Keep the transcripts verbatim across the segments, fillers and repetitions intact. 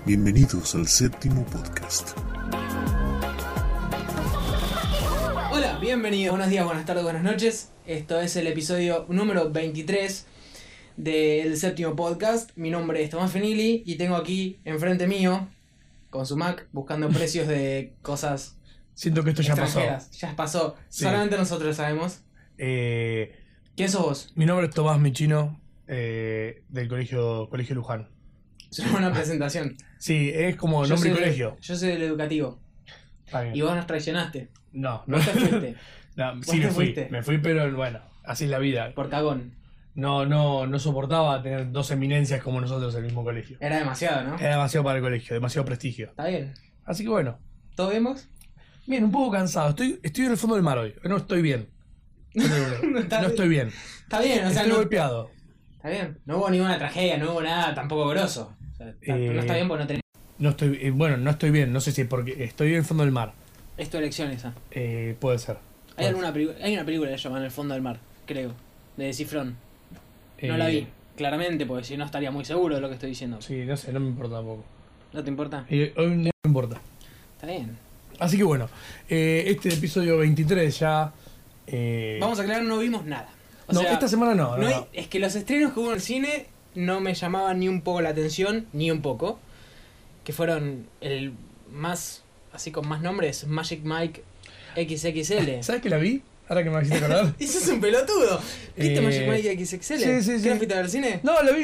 Bienvenidos al séptimo podcast. Hola, bienvenidos, buenos días, buenas tardes, buenas noches. Esto es el episodio número veintitrés del séptimo podcast. Mi nombre es Tomás Fenili y tengo aquí enfrente mío, con su Mac, buscando precios de cosas. Siento que esto ya pasó. Ya pasó, Sí. Solamente nosotros lo sabemos. Eh, ¿Quién sos vos? mi nombre es Tomás Michino, eh, del colegio Colegio Luján. Es una buena presentación. Sí, es como Yo nombre y soy del- colegio. Yo soy del educativo. Está bien. Y vos nos traicionaste. No, no. Vos te fuiste. No, Vos sí, te me fui. fuiste. Me fui, pero bueno, así es la vida. Por cagón. No, no, no soportaba tener dos eminencias como nosotros en el mismo colegio. Era demasiado, ¿no? Era demasiado para el colegio, demasiado prestigio. Está bien. Así que bueno. ¿Todo bien vos? Bien, un poco cansado. Estoy, estoy en el fondo del mar hoy. No estoy bien. No, No está estoy bien. Está bien, o sea, Estoy no, golpeado. está bien. No hubo ninguna tragedia, no hubo nada tampoco grosso. O sea, está- Eh, no está bien porque no tenés. No estoy, eh, bueno, no estoy bien. No sé si es porque estoy en el fondo del mar. Es tu elección esa. Eh, puede ser. Hay Puede alguna pelicu- hay una película que se llama En el fondo del mar, creo, de Cifrón. No la Eh, vi, claramente, porque si no estaría muy seguro de lo que estoy diciendo. Sí, no sé, no me importa tampoco. ¿No te importa? Eh, hoy no me importa. Está bien. Así que bueno, eh, este episodio veintitrés ya... eh, Vamos a aclarar, no vimos nada. O no, sea, esta semana no. no, no hay- no. es que los estrenos que hubo en el cine no me llamaban ni un poco la atención, ni un poco. Que fueron el más, así con más nombres, Magic Mike equis equis ele. ¿Sabes que la vi? Ahora que me hiciste acordar. Eso es un pelotudo. ¿Viste Eh, Magic Mike equis equis ele? sí, sí, ¿Qué sí. no fuiste a ver al cine? No, la vi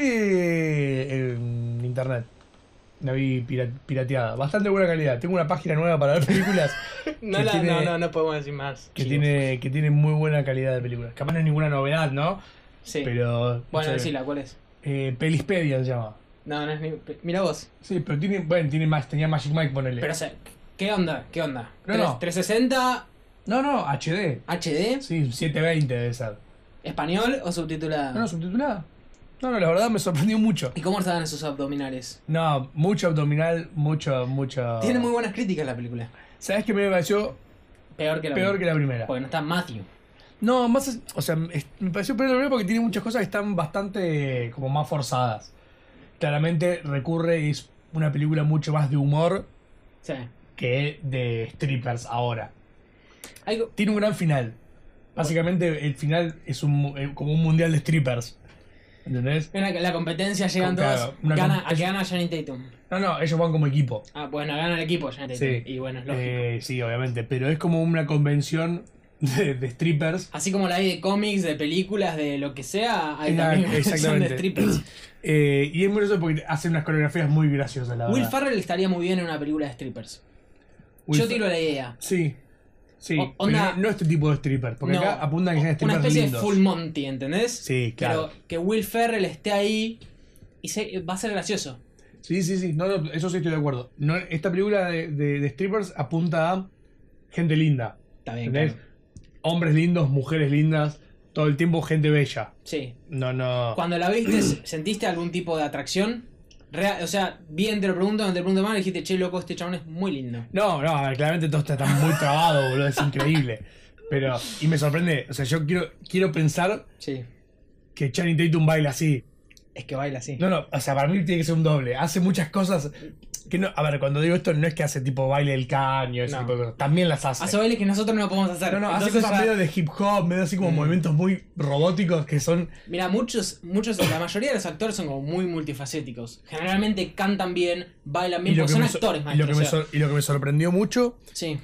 eh, en internet. La vi pira- pirateada. Bastante buena calidad. Tengo una página nueva para ver películas No, que la- tiene- no, no, no podemos decir más. que chicos. tiene, que tiene muy buena calidad de películas. Capaz no es ninguna novedad, ¿no? Sí. Pero... Bueno, no sé, decila, ¿cuál es? eh, Pelispedia se llama. No, no es ni... Mira vos. Sí, pero tiene... Bueno, tiene más, tenía Magic Mike, ponele. Pero, o sea, ¿qué onda? ¿Qué onda? No, Tres- no. ¿trescientos sesenta No, no, H D. H D? Sí, setecientos veinte debe ser. ¿Español o subtitulada? No, no, subtitulada. No, no, la verdad me sorprendió mucho. ¿Y cómo estaban esos abdominales? No, mucho abdominal, mucho, mucho... Tiene muy buenas críticas la película. ¿Sabes qué me pareció Peor que la peor que primera. la primera? Porque no está Matthew. No, más... es- O sea, es- me pareció peor que la primera porque tiene muchas cosas que están bastante como más forzadas. Claramente recurre y es una película mucho más de humor Sí. que de strippers ahora. Algo... Tiene un gran final. Básicamente el final es un, mu- eh, como un mundial de strippers. ¿Entendés? Una- la competencia llegan Claro, todos. una Gana, com- a que gana Channing Tatum. No, no, ellos van como equipo. Ah, bueno, gana el equipo Channing Tatum. Sí. Y bueno, es lógico. Eh, sí, obviamente, pero es como una convención de, de strippers. Así como la hay de cómics, de películas, de lo que sea, hay Era- también una sección de exactamente. strippers. Eh, y es muy gracioso porque hacen unas coreografías muy graciosas, la Will verdad. Ferrell estaría muy bien en una película de strippers. Will Yo Fer- tiro la idea. Sí, sí, O- onda- pero no, no este tipo de stripper, porque No, acá apuntan que sean una strippers especie lindos. de Full Monty, ¿entendés? Sí, claro. Pero que Will Ferrell esté ahí y se, va a ser gracioso. Sí, sí, sí, no, no, eso sí estoy de acuerdo. No, esta película de, de, de strippers apunta a gente linda, Está bien, ¿entendés? claro. Hombres lindos, mujeres lindas, todo el tiempo gente bella. Sí. No, no... Cuando la viste, ¿sentiste algún tipo de atracción? Real- o sea, bien te lo pregunto, no te lo pregunto mal, dijiste, che, loco, este chabón es muy lindo. No, no, a ver, claramente todo está, está muy trabado, boludo, es increíble. Pero, y me sorprende, o sea, yo quiero, quiero pensar Sí. que Channing Tatum baila así. Es que baila así. No, no, o sea, para mí tiene que ser un doble. Hace muchas cosas que no, a ver, cuando digo esto no es que hace tipo baile del caño, ese No. tipo de cosas. También las hace. Hace bailes que nosotros no podemos hacer. No, no, hace Entonces cosas ya- medio de hip hop, medio así como Mm. movimientos muy robóticos que son... Mira, muchos, muchos, la mayoría de los actores son como muy multifacéticos. Generalmente cantan bien, bailan bien, porque son me so- actores, y lo, maestro. que me o sea, sor- y lo que me sorprendió mucho Sí.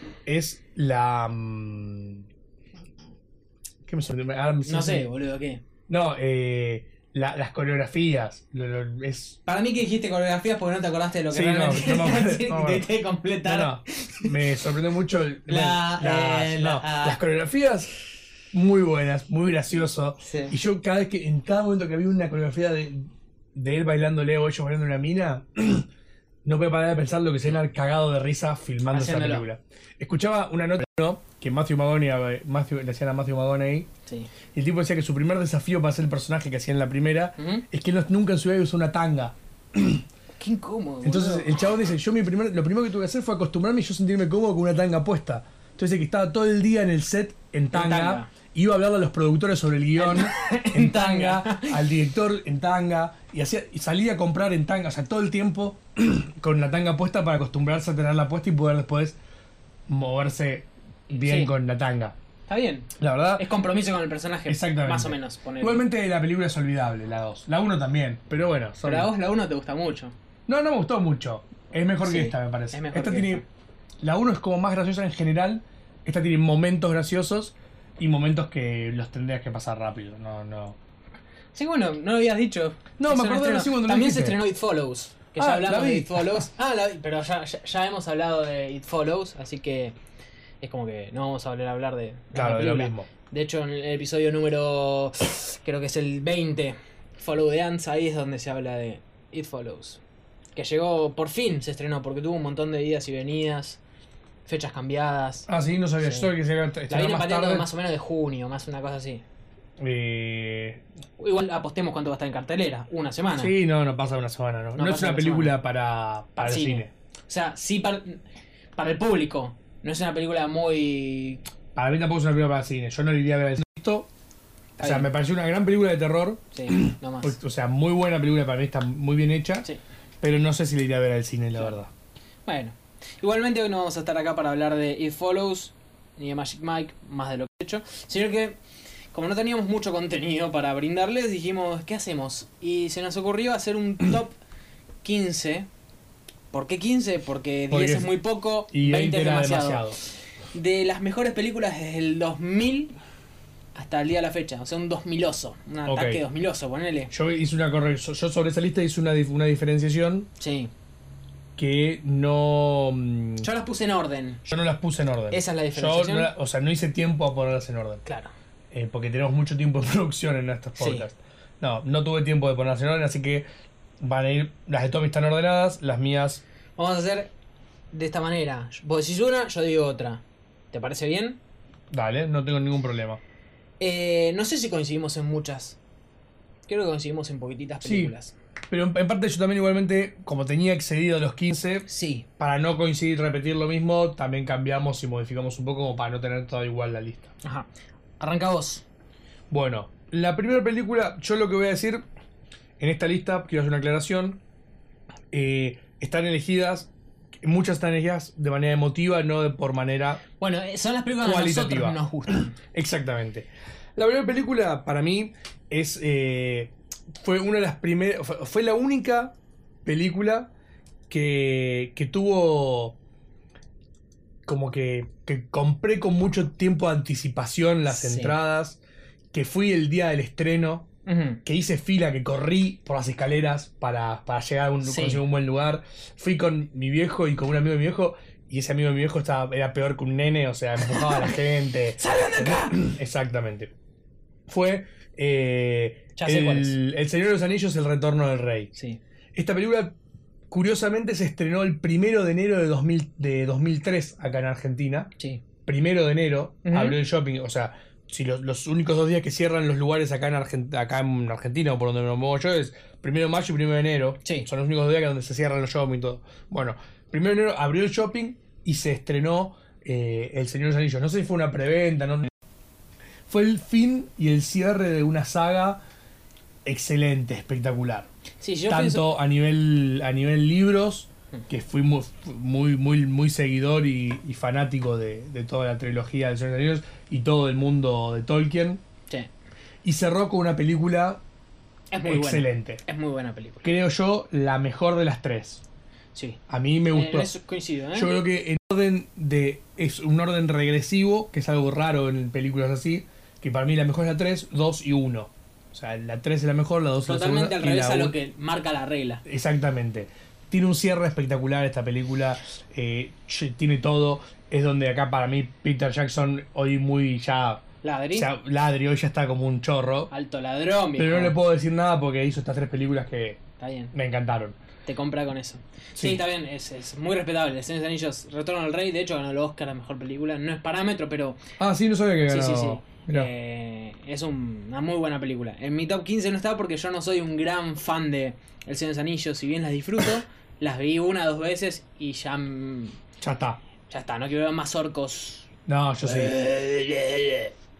es la... mm, ¿Qué me sorprendió? Ahora me- No sé, boludo, ¿qué? No, eh, la- las coreografías. lo- lo- es... Para mí que dijiste coreografías porque no te acordaste de lo que Sí, no, realmente no me acuerdo, sí, no me acuerdo. intenté completar. No, no, me sorprendió mucho el- La, bueno, las, eh, no, la- ah. las coreografías muy buenas, muy gracioso. Sí. Y yo cada vez que, en cada momento que había una coreografía de, de él bailándole o ellos bailando una mina, no podía parar de pensar lo que se han cagado de risa filmando Haciéndolo. esa película. Escuchaba una nota, ¿no?, que Matthew McConaughey, Matthew, le hacían a Matthew McConaughey, Sí. y el tipo decía que su primer desafío para ser el personaje que hacía en la primera Ujú. es que él no- nunca en su vida usó una tanga. Qué incómodo. Entonces boludo. el chabón dice, yo mi primer, lo primero que tuve que hacer fue acostumbrarme y yo sentirme cómodo con una tanga puesta. Entonces que estaba todo el día en el set en tanga, tanga. iba a hablarle a los productores sobre el guión en tanga, al director en tanga, y, hacía, y salía a comprar en tanga, o sea, todo el tiempo con la tanga puesta para acostumbrarse a tenerla puesta y poder después moverse bien Sí. con la tanga. Está bien. La verdad, Es compromiso con el personaje. exactamente. Más o menos. Ponele. Igualmente la película es olvidable, la dos. La uno también, pero bueno. son- Pero a vos la uno te gusta mucho. No, no me gustó mucho. Es mejor Sí, que esta, me parece. es mejor Esta que tiene... esta. La uno es como más graciosa en general. Esta tiene momentos graciosos y momentos que los tendrías que pasar rápido. No, no. Sí, bueno, no lo habías dicho. No, Es me un acordé estreno. recién cuando lo También se dijiste. estrenó It Follows. Que Ah, ya hablamos la vi. de It Follows. Ah, la vi, pero ya, ya, ya hemos hablado de It Follows, así que es como que no vamos a volver a hablar de, de Claro, la de lo película. mismo. De hecho, en el episodio número, creo que es el veinte, Follow the Ants, ahí es donde se habla de It Follows. Que llegó, por fin se estrenó, porque tuvo un montón de idas y venidas, fechas cambiadas. Ah, sí, no sabía. Sí. Yo sabía que se iba a La estrenar viene más pateando tarde. más o menos de junio, más una cosa así. Eh, Igual apostemos cuánto va a estar en cartelera, una semana. Sí, no, no pasa una semana, ¿no? No No, es pasa una una película para, para el cine. O sea, sí para, para el público. No es una película muy... Para mí tampoco es una película para el cine. Yo no le iría a ver el cine. Esto, Está o sea, bien. me pareció una gran película de terror. Sí, no más. O sea, muy buena película, para mí está muy bien hecha. Sí. Pero no sé si le iría a ver al cine, la Claro. verdad. Bueno, igualmente hoy no vamos a estar acá para hablar de It Follows ni de Magic Mike, más de lo que he hecho, sino que como no teníamos mucho contenido para brindarles, dijimos, ¿qué hacemos? Y se nos ocurrió hacer un top quince. ¿Por qué quince? Porque Porque diez es- es muy poco, Y veinte veinte es era demasiado. demasiado. De las mejores películas desde el dos mil hasta el día de la fecha, o sea, un dos miloso, un Ok. ataque dos miloso, ponele. Yo hice una corrección. Yo sobre esa lista hice una, dif- una diferenciación Sí, que no. mm, yo las puse en orden. Yo no las puse en orden. Esa es la Yo diferenciación. no la- o sea, no hice tiempo a ponerlas en orden. Claro. Eh, porque tenemos mucho tiempo de producción en estos Sí. podcasts. No, no tuve tiempo de ponerlas en orden, así que van a ir. Las de Tommy están ordenadas, las mías. Vamos a hacer de esta manera. Vos decís una, yo digo otra. ¿Te parece bien? Dale, no tengo ningún problema. Eh, no sé si coincidimos en muchas. Creo que coincidimos en poquititas Sí. películas. Pero en, en parte yo también igualmente, como tenía excedido los quince, Sí. para no coincidir y repetir lo mismo, también cambiamos y modificamos un poco como para no tener toda igual la lista. Ajá. Arranca vos. Bueno, la primera película, yo lo que voy a decir en esta lista, quiero hacer una aclaración, eh, están elegidas, muchas están elegidas de manera emotiva, no de por manera Bueno, eh, son las películas que a nosotros Cualitativa. nos gustan. exactamente. La primera película para mí es eh, fue una de las primeras, fue, fue la única película que, que tuvo como que, que compré con mucho tiempo de anticipación las Sí. entradas, que fui el día del estreno, Ujú. que hice fila, que corrí por las escaleras para, para llegar a un, Sí. conseguir un buen lugar. Fui con mi viejo y con un amigo de mi viejo, y ese amigo de mi viejo estaba, era peor que un nene, o sea, empujaba a la gente. ¡Salgan de acá! Exactamente. Fue eh, Ya sé cuál es. el, el Señor de los Anillos, El Retorno del Rey. Sí. Esta película, curiosamente, se estrenó el primero de enero de, dos mil, de dos mil tres acá en Argentina. Sí. Primero de enero Ujú. abrió el shopping, o sea, si los, los únicos dos días que cierran los lugares acá en, Argent- acá en Argentina, o por donde me muevo yo, es primero de mayo y primero de enero. Sí. Son los únicos dos días que donde se cierran los shopping y todo. Bueno, primero de enero abrió el shopping y se estrenó eh, El Señor de los Anillos. No sé si fue una preventa, no. Fue el fin y el cierre de una saga excelente, espectacular. Sí, yo Tanto pienso... a nivel a nivel libros, que fui muy muy muy, muy seguidor y, y fanático de, de toda la trilogía del Señor de los Anillos y todo el mundo de Tolkien, Sí. y cerró con una película Es muy excelente. buena. Es muy buena película. Creo yo la mejor de las tres. Sí. A mí me gustó. En eso coincido, ¿eh? Yo creo que en orden de es un orden regresivo, que es algo raro en películas así, que para mí la mejor es la tres, dos y uno. O sea, la tres es la mejor, la dos es la segunda. Totalmente al y revés la a u- lo que marca la regla. Exactamente. Tiene un cierre espectacular esta película, eh, tiene todo. Es donde acá para mí Peter Jackson hoy muy ya... Ladri. O sea, ladri, hoy ya está como un chorro. Alto ladrón, viejo. Pero no le puedo decir nada porque hizo estas tres películas que Está bien. me encantaron. Te compra con eso. Sí, Sí. está bien, es, es muy respetable. El Señor de los Anillos, Retorno al Rey, de hecho ganó el Oscar a Mejor Película. No es parámetro, pero Ah, sí, no sabía que sí, ganó. sí, sí. Mirá. Eh, es un- una muy buena película. En mi top quince no está porque yo no soy un gran fan de El Señor de los Anillos. Si bien las disfruto, las vi una o dos veces y ya, mm, Ya está. ya está. No quiero ver más orcos. No, yo sí.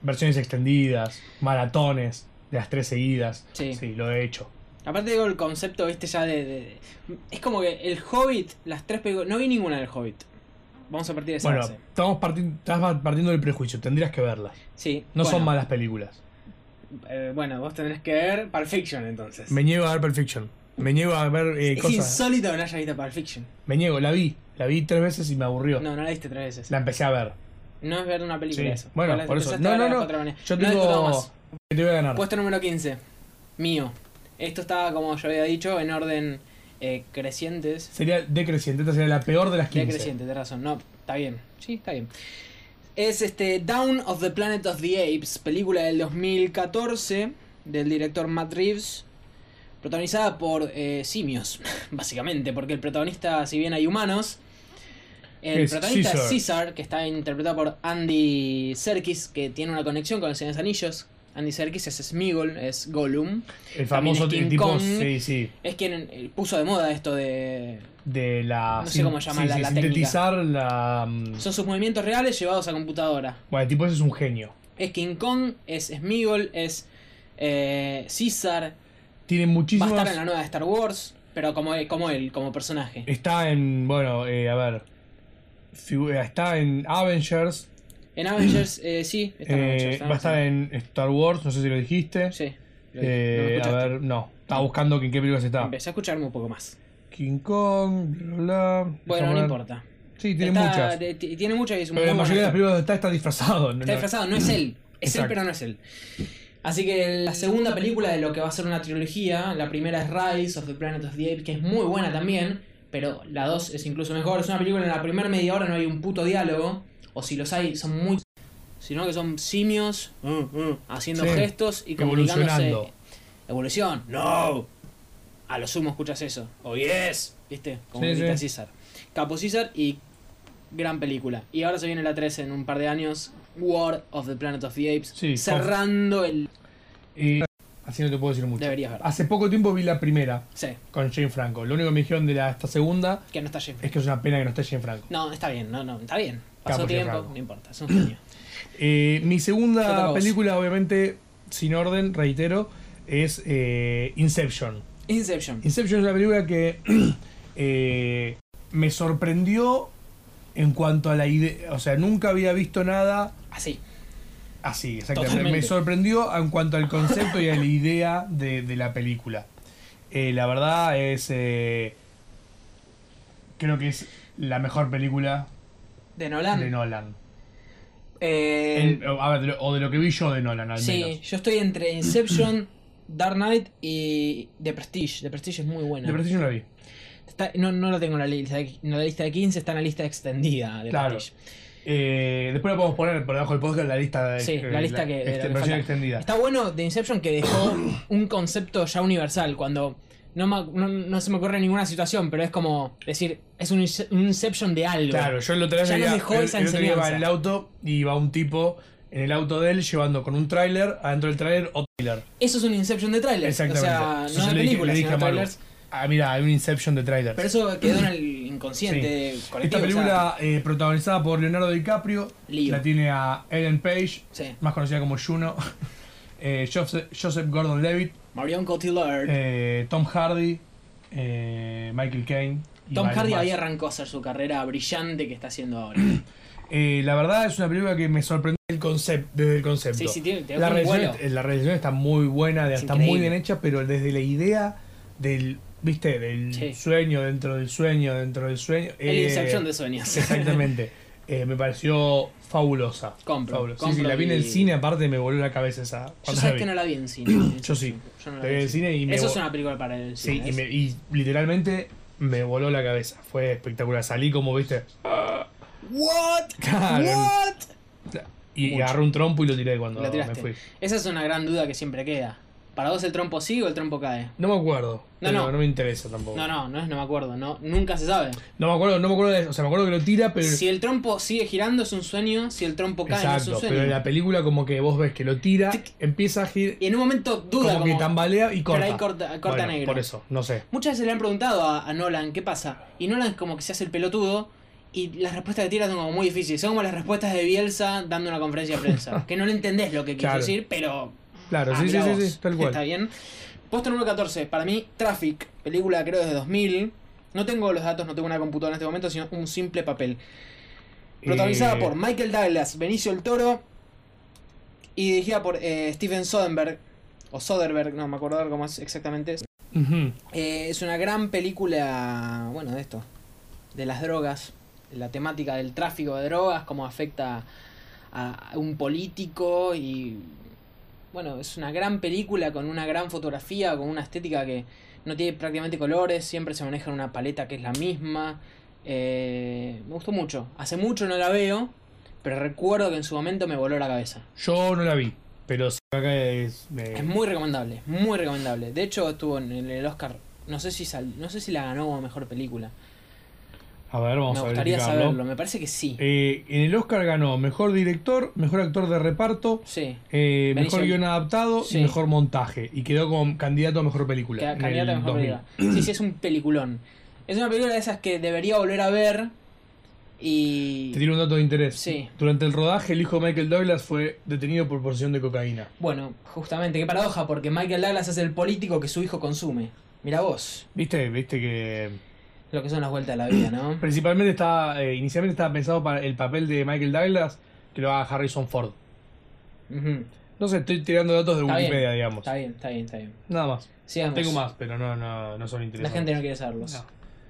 versiones extendidas, maratones de las tres seguidas. Sí. Sí, lo he hecho. Aparte digo el concepto, viste, ya de, de- es como que el Hobbit, las tres películas... No vi ninguna del Hobbit. Vamos a partir de esa Bueno, base. estamos partiendo, estás partiendo del prejuicio, tendrías que verlas. Sí. No bueno, son malas películas. eh, bueno, vos tendrés que ver Pulp Fiction entonces. Me niego a ver Pulp Fiction. Me niego a ver eh, es cosas. insólito que no hayas visto Pulp Fiction. Me niego, la vi. La vi tres veces y me aburrió. No, no la viste tres veces. La empecé a ver. No es ver una película Sí. eso. Bueno, Vos la por eso. empezaste a No, ver no, de no. otra manera. Yo No discutamos tengo. más. Que te voy a ganar. Puesto número quince. Mío. Esto estaba, como yo había dicho, en orden eh, crecientes. Sería decreciente. Esta sería la peor de las quince. Decreciente, tenés razón. No, está bien. Sí, está bien. Es este Dawn of the Planet of the Apes, película del dos mil catorce del director Matt Reeves, protagonizada por eh, simios, básicamente, porque el protagonista, si bien hay humanos, el Es protagonista Caesar. es Caesar, que está interpretado por Andy Serkis, que tiene una conexión con el Señor de los Anillos. Andy Serkis es Sméagol, es Gollum. El También famoso es King tipo. Kong. Sí, sí. Es quien eh, puso de moda esto de... De la. No sé cómo se llama sí, la- sí, la sintetizar la. mm, Son sus movimientos reales llevados a computadora. Bueno, el tipo ese es un genio. Es King Kong, es Sméagol, es eh, Caesar. Tiene Va a muchísimas. estar en la nueva de Star Wars, pero como él, como, él, como personaje. Está en. Bueno, eh, a ver. figu- Está en Avengers. En Avengers, eh, sí, está en eh, Avengers. está va a estar en Star Wars, no sé si lo dijiste. Sí. lo- Eh, no me a escuchaste. ver, no. Estaba buscando en qué películas está. Empecé a escucharme un poco más. King Kong, bla, bla, bla. Bueno, Déjame no ver. importa. Sí, tiene Está- muchas. de- t- tiene muchas y es un Pero la muy buen mayoría de las actor. películas donde está está disfrazado. no- Está no- disfrazado, no es él. Es Exacto. él, pero no es él. Así que la segunda película de lo que va a ser una trilogía, la primera es Rise of the Planet of the Apes, que es muy buena también, pero la dos es incluso mejor. Es una película en la primera media hora no hay un puto diálogo, o si los hay son muy... Sino que son simios uh, uh, haciendo Sí. gestos y comunicándose. Evolucionando. Evolución, no. A lo sumo escuchas eso. Oh yes, ¿viste? Como Sí, grita sí. César. Capo César y gran película. Y ahora se viene la tres en un par de años, War of the Planet of the Apes, Sí, cerrando el... Y así no te puedo decir mucho. Deberías ver. Hace poco tiempo vi la primera Sí, con Jane Franco. Lo único que me dijeron de la, esta segunda que no está Jane es que es una pena que no esté Jane Franco. No, está bien, no, no, está bien. Pasó Capo tiempo, Franco. no importa, es un genio. Eh, mi Te toca a segunda vos. película, obviamente, sin orden, reitero, es eh, Inception. Inception. Inception es una película que eh, me sorprendió en cuanto a la idea. O sea, nunca había visto nada Así. así, exactamente. Totalmente. Me sorprendió en cuanto al concepto y a la idea de, de la película. Eh, la verdad es. eh, creo que es la mejor película De Nolan. de Nolan. Eh, En- a ver, de lo- o de lo que vi yo de Nolan, al sí, menos. yo estoy entre Inception, Dark Knight y The Prestige. The Prestige es muy buena. De Prestige no la vi. Está- no, no lo tengo en la lista, de, en la lista de quince, está en la lista extendida de Claro. Prestige. Eh, después la podemos poner por debajo del podcast la lista de Sí, eh, la lista que, de lo ext- que versión falta. extendida. Está bueno de Inception que dejó un concepto ya universal. Cuando no, me- no, no se me ocurre ninguna situación, pero es como decir, es un, ince- un Inception de algo. Claro, yo el otro día Ya nos veía- dejó el- esa el otro día iba enseñanza. en el auto y iba un tipo en el auto de él llevando con un tráiler, adentro del tráiler otro tráiler. Eso es un Inception de trailer. Exactamente. O sea, Entonces no de le dije- películas, le dije sino a de Maru, trailers. ah, mira, hay un Inception de trailers. Pero eso quedó en el inconsciente Sí. colectivo. Esta o sea, película eh, protagonizada por Leonardo DiCaprio, Leo. la tiene a Ellen Page, sí. más conocida como Juno, eh, Joseph, Joseph Gordon-Levitt, Marion Cotillard. eh, Tom Hardy, eh, Michael Caine. y Tom varios Hardy más. ahí arrancó a hacer su carrera brillante que está haciendo ahora. Eh, la verdad es una película que me sorprendió el concepto, desde el concepto. Sí, sí, tiene, tiene La un realización, vuelo. eh, la realización está muy buena, Es está muy increíble. bien hecha, pero desde la idea del, viste, del Sí. sueño dentro del sueño dentro del sueño. El eh, Inception de sueños. Exactamente. Eh, me pareció fabulosa. Compro, fabulosa. Sí, compro sí, la vi en el y- cine, aparte me volvió la cabeza esa. Yo cuando sabes vi. que no la vi en cine. Yo sí. Yo no La vi en el cine y me Eso vo- es una película para el Sí, cine. y, es- me- y literalmente me voló la cabeza. Fue espectacular. Salí como, viste. What? Claro. What? Y Mucho. agarré un trompo y lo tiré cuando La me tiraste. fui. Esa es una gran duda que siempre queda. ¿Para vos el trompo sigue o el trompo cae? No me acuerdo. No, pero no. no me interesa tampoco. No, no, no es no me acuerdo. No, nunca se sabe. No me acuerdo, no me acuerdo de eso. O sea, me acuerdo que lo tira, pero. Si el trompo sigue girando es un sueño, si el trompo cae no es Exacto, un sueño. pero en la película como que vos ves que lo tira, Tic. empieza a girar, Y en un momento duda como, como, que tambalea y corta. pero ahí corta, corta Bueno, negro. Por eso, no sé. Muchas veces le han preguntado a, a Nolan qué pasa. Y Nolan es como que se hace el pelotudo y las respuestas que tira son como muy difíciles. Son como las respuestas de Bielsa dando una conferencia de prensa. Que no le entendés lo que quiso Claro. decir, pero... Claro, ah, sí, sí, mirá sí, vos, sí, tal cual. Está bien. Puesto número catorce, para mí, Traffic, película creo desde dos mil. No tengo los datos, no tengo una computadora en este momento, sino un simple papel. Protagonizada Eh, por Michael Douglas, Benicio del Toro y dirigida por eh, Steven Soderbergh, o Soderbergh, no me acuerdo cómo es exactamente. Ujú. Eh, es una gran película, bueno, de esto, de las drogas, de la temática del tráfico de drogas, cómo afecta a, a un político y... Bueno, es una gran película con una gran fotografía, con una estética que no tiene prácticamente colores, siempre se maneja en una paleta que es la misma. Eh, me gustó mucho. Hace mucho no la veo, pero recuerdo que en su momento me voló la cabeza. Yo no la vi, pero sí, acá es... eh, Es muy recomendable, muy recomendable. De hecho, estuvo en el Oscar. No sé si sal, no sé si la ganó como mejor película. A ver, vamos Me a gustaría verificarlo. saberlo, me parece que sí. Eh, en el Oscar ganó Mejor Director, Mejor Actor de Reparto, Sí. eh, Benicio- Mejor Guión Adaptado Sí. y Mejor Montaje. Y quedó como candidato a Mejor Película. Ca- en Candidata a el mejor dos mil. película. Sí, sí, es un peliculón. Es una película de esas que debería volver a ver. Y. Te tiro un dato de interés. Sí. Durante el rodaje, el hijo de Michael Douglas fue detenido por posesión de cocaína. Bueno, justamente, qué paradoja, porque Michael Douglas es el político que su hijo consume. Mira vos, ¿Viste? ¿Viste que lo que son las vueltas de la vida, ¿no? principalmente estaba, eh, inicialmente estaba pensado para el papel de Michael Douglas, que lo haga Harrison Ford? Ujú. No sé, estoy tirando datos de Está bien, Wikipedia, digamos. Está bien, está bien, está bien. Nada más. Sigamos. Tengo más, pero no, no, no son La interesantes. gente no quiere saberlos. No.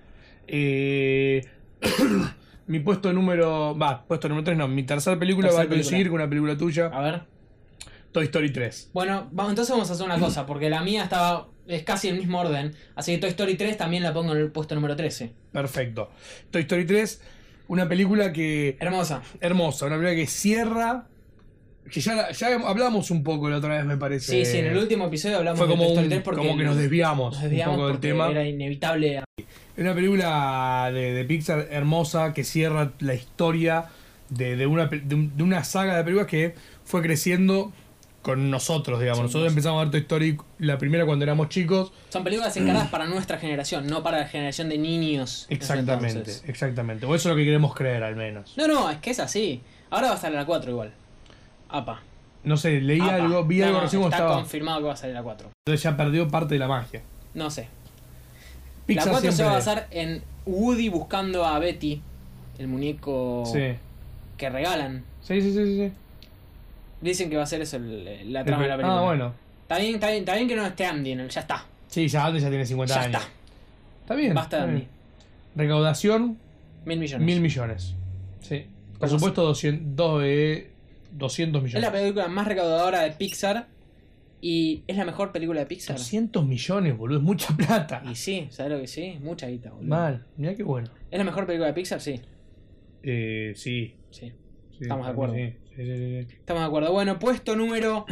Eh, mi puesto número... Va, puesto número tres no. Mi tercera película Tercer va a coincidir película. con una película tuya. A ver. Toy Story tres. Bueno, vamos, entonces vamos a hacer una cosa, porque la mía estaba. Es casi el mismo orden. Así que Toy Story tres también la pongo en el puesto número trece. Perfecto. Toy Story tres, una película que... Hermosa. Hermosa, una película que cierra... Que ya, la- ya hablamos un poco la otra vez, me parece. Sí, sí, en el último episodio hablamos Fue de como, Toy Story un- tres porque como que nos desviamos, nos desviamos un poco del porque tema. era inevitable. Es una película de, de Pixar hermosa que cierra la historia de, de, una, pe- de, un- de una saga de películas que fue creciendo con nosotros, digamos. Sí, nosotros nos- empezamos a ver Toy Story la primera cuando éramos chicos. Son películas encaradas para nuestra generación, no para la generación de niños. de ese Exactamente, entonces. exactamente. O eso es lo que queremos creer, al menos. No, no, es que es así. Ahora va a salir la cuatro igual. Apa. No sé, leí Apa. algo, vi No, algo no, recién cuando está estaba. confirmado que va a salir la cuatro. Entonces ya perdió parte de la magia. No sé. Pixar la cuatro se siempre- va a basar en Woody buscando a Betty, el muñeco Sí. que regalan. Sí, sí, sí, sí. Dicen que va a ser eso el- la trama de la película. Ah, bueno. Está bien, está bien, está bien que no esté Andy en el, ya está. Sí, ya antes ya tiene cincuenta Ya años. está. Está bien. Basta de está Andy. bien. Recaudación, Mil millones. mil millones. Sí. Por ¿Cómo supuesto, doscientos, dos, eh, doscientos Es millones. la película más recaudadora de Pixar y es la mejor película de Pixar. doscientos millones, boludo, es mucha plata. Y sí, ¿sabes lo que sí? Mucha guita, boludo. Mal, mirá qué bueno. ¿Es la mejor película de Pixar? Sí. Eh, sí. Sí. sí, Estamos de para mí acuerdo. sí, sí, sí, sí. Estamos de acuerdo. Bueno, puesto número.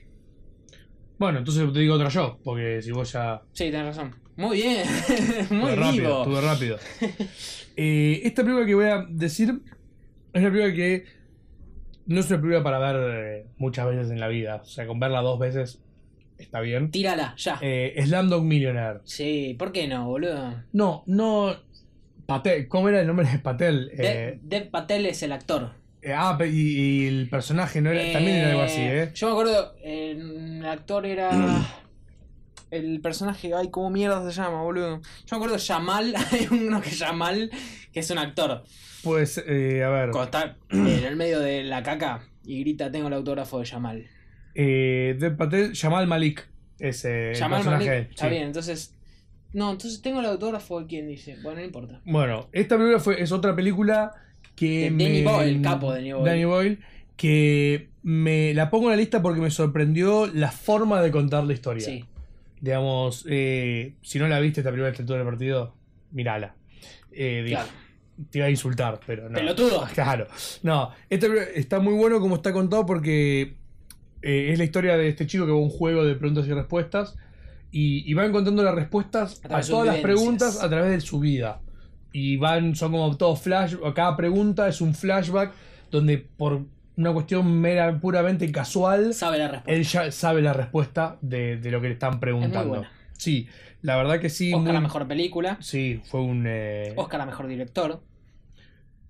Bueno, entonces te digo otra yo, porque si vos ya. Sí, tenés razón. Muy bien. Muy Estuve rápido, vivo. estuve rápido. Eh, esta película que voy a decir es una película que no es una película para ver eh, muchas veces en la vida. O sea, con verla dos veces está bien. Tírala, ya. Eh, Slumdog Millionaire. Sí, ¿por qué no, boludo? No, no. Patel, ¿cómo era el nombre de Patel? De- Eh, Dev Patel es el actor. eh, ah, pe- y, y el personaje no era, Eh, también era algo así, ¿eh? Yo me acuerdo, eh, el actor era. El personaje, ay, ¿cómo mierda se llama, boludo? Yo me acuerdo de Yamal, hay uno que Yamal, que es un actor. Pues, eh, a ver. Cuando está en el medio de la caca y grita, tengo el autógrafo de Yamal. Eh, Dev Patel, Jamal Malik. Es eh, el Yamal personaje. Malik, está sí. bien, entonces. No, entonces tengo el autógrafo de quién dice. Bueno, no importa. Bueno, esta película fue, es otra película que De me, Danny Boyle, el capo Danny Boyle. Danny Boyle, que me la pongo en la lista porque me sorprendió la forma de contar la historia. Sí. Digamos, eh, si no la viste esta primera lectura del partido, mirala. Eh, digo, Claro. te iba a insultar, pero no. Pelotudo. Claro. No, esta película está muy bueno como está contado porque eh, es la historia de este chico que va a un juego de preguntas y respuestas y, y va encontrando las respuestas A a, través de todas las vivencias. preguntas a través de su vida. Y van, son como todos flash, cada pregunta es un flashback donde por una cuestión mera, puramente casual, Sabe la respuesta. él ya sabe la respuesta de, de lo que le están preguntando. buena. Sí, la verdad que sí. Oscar muy- a mejor película. Sí, fue un... eh, Oscar a mejor director.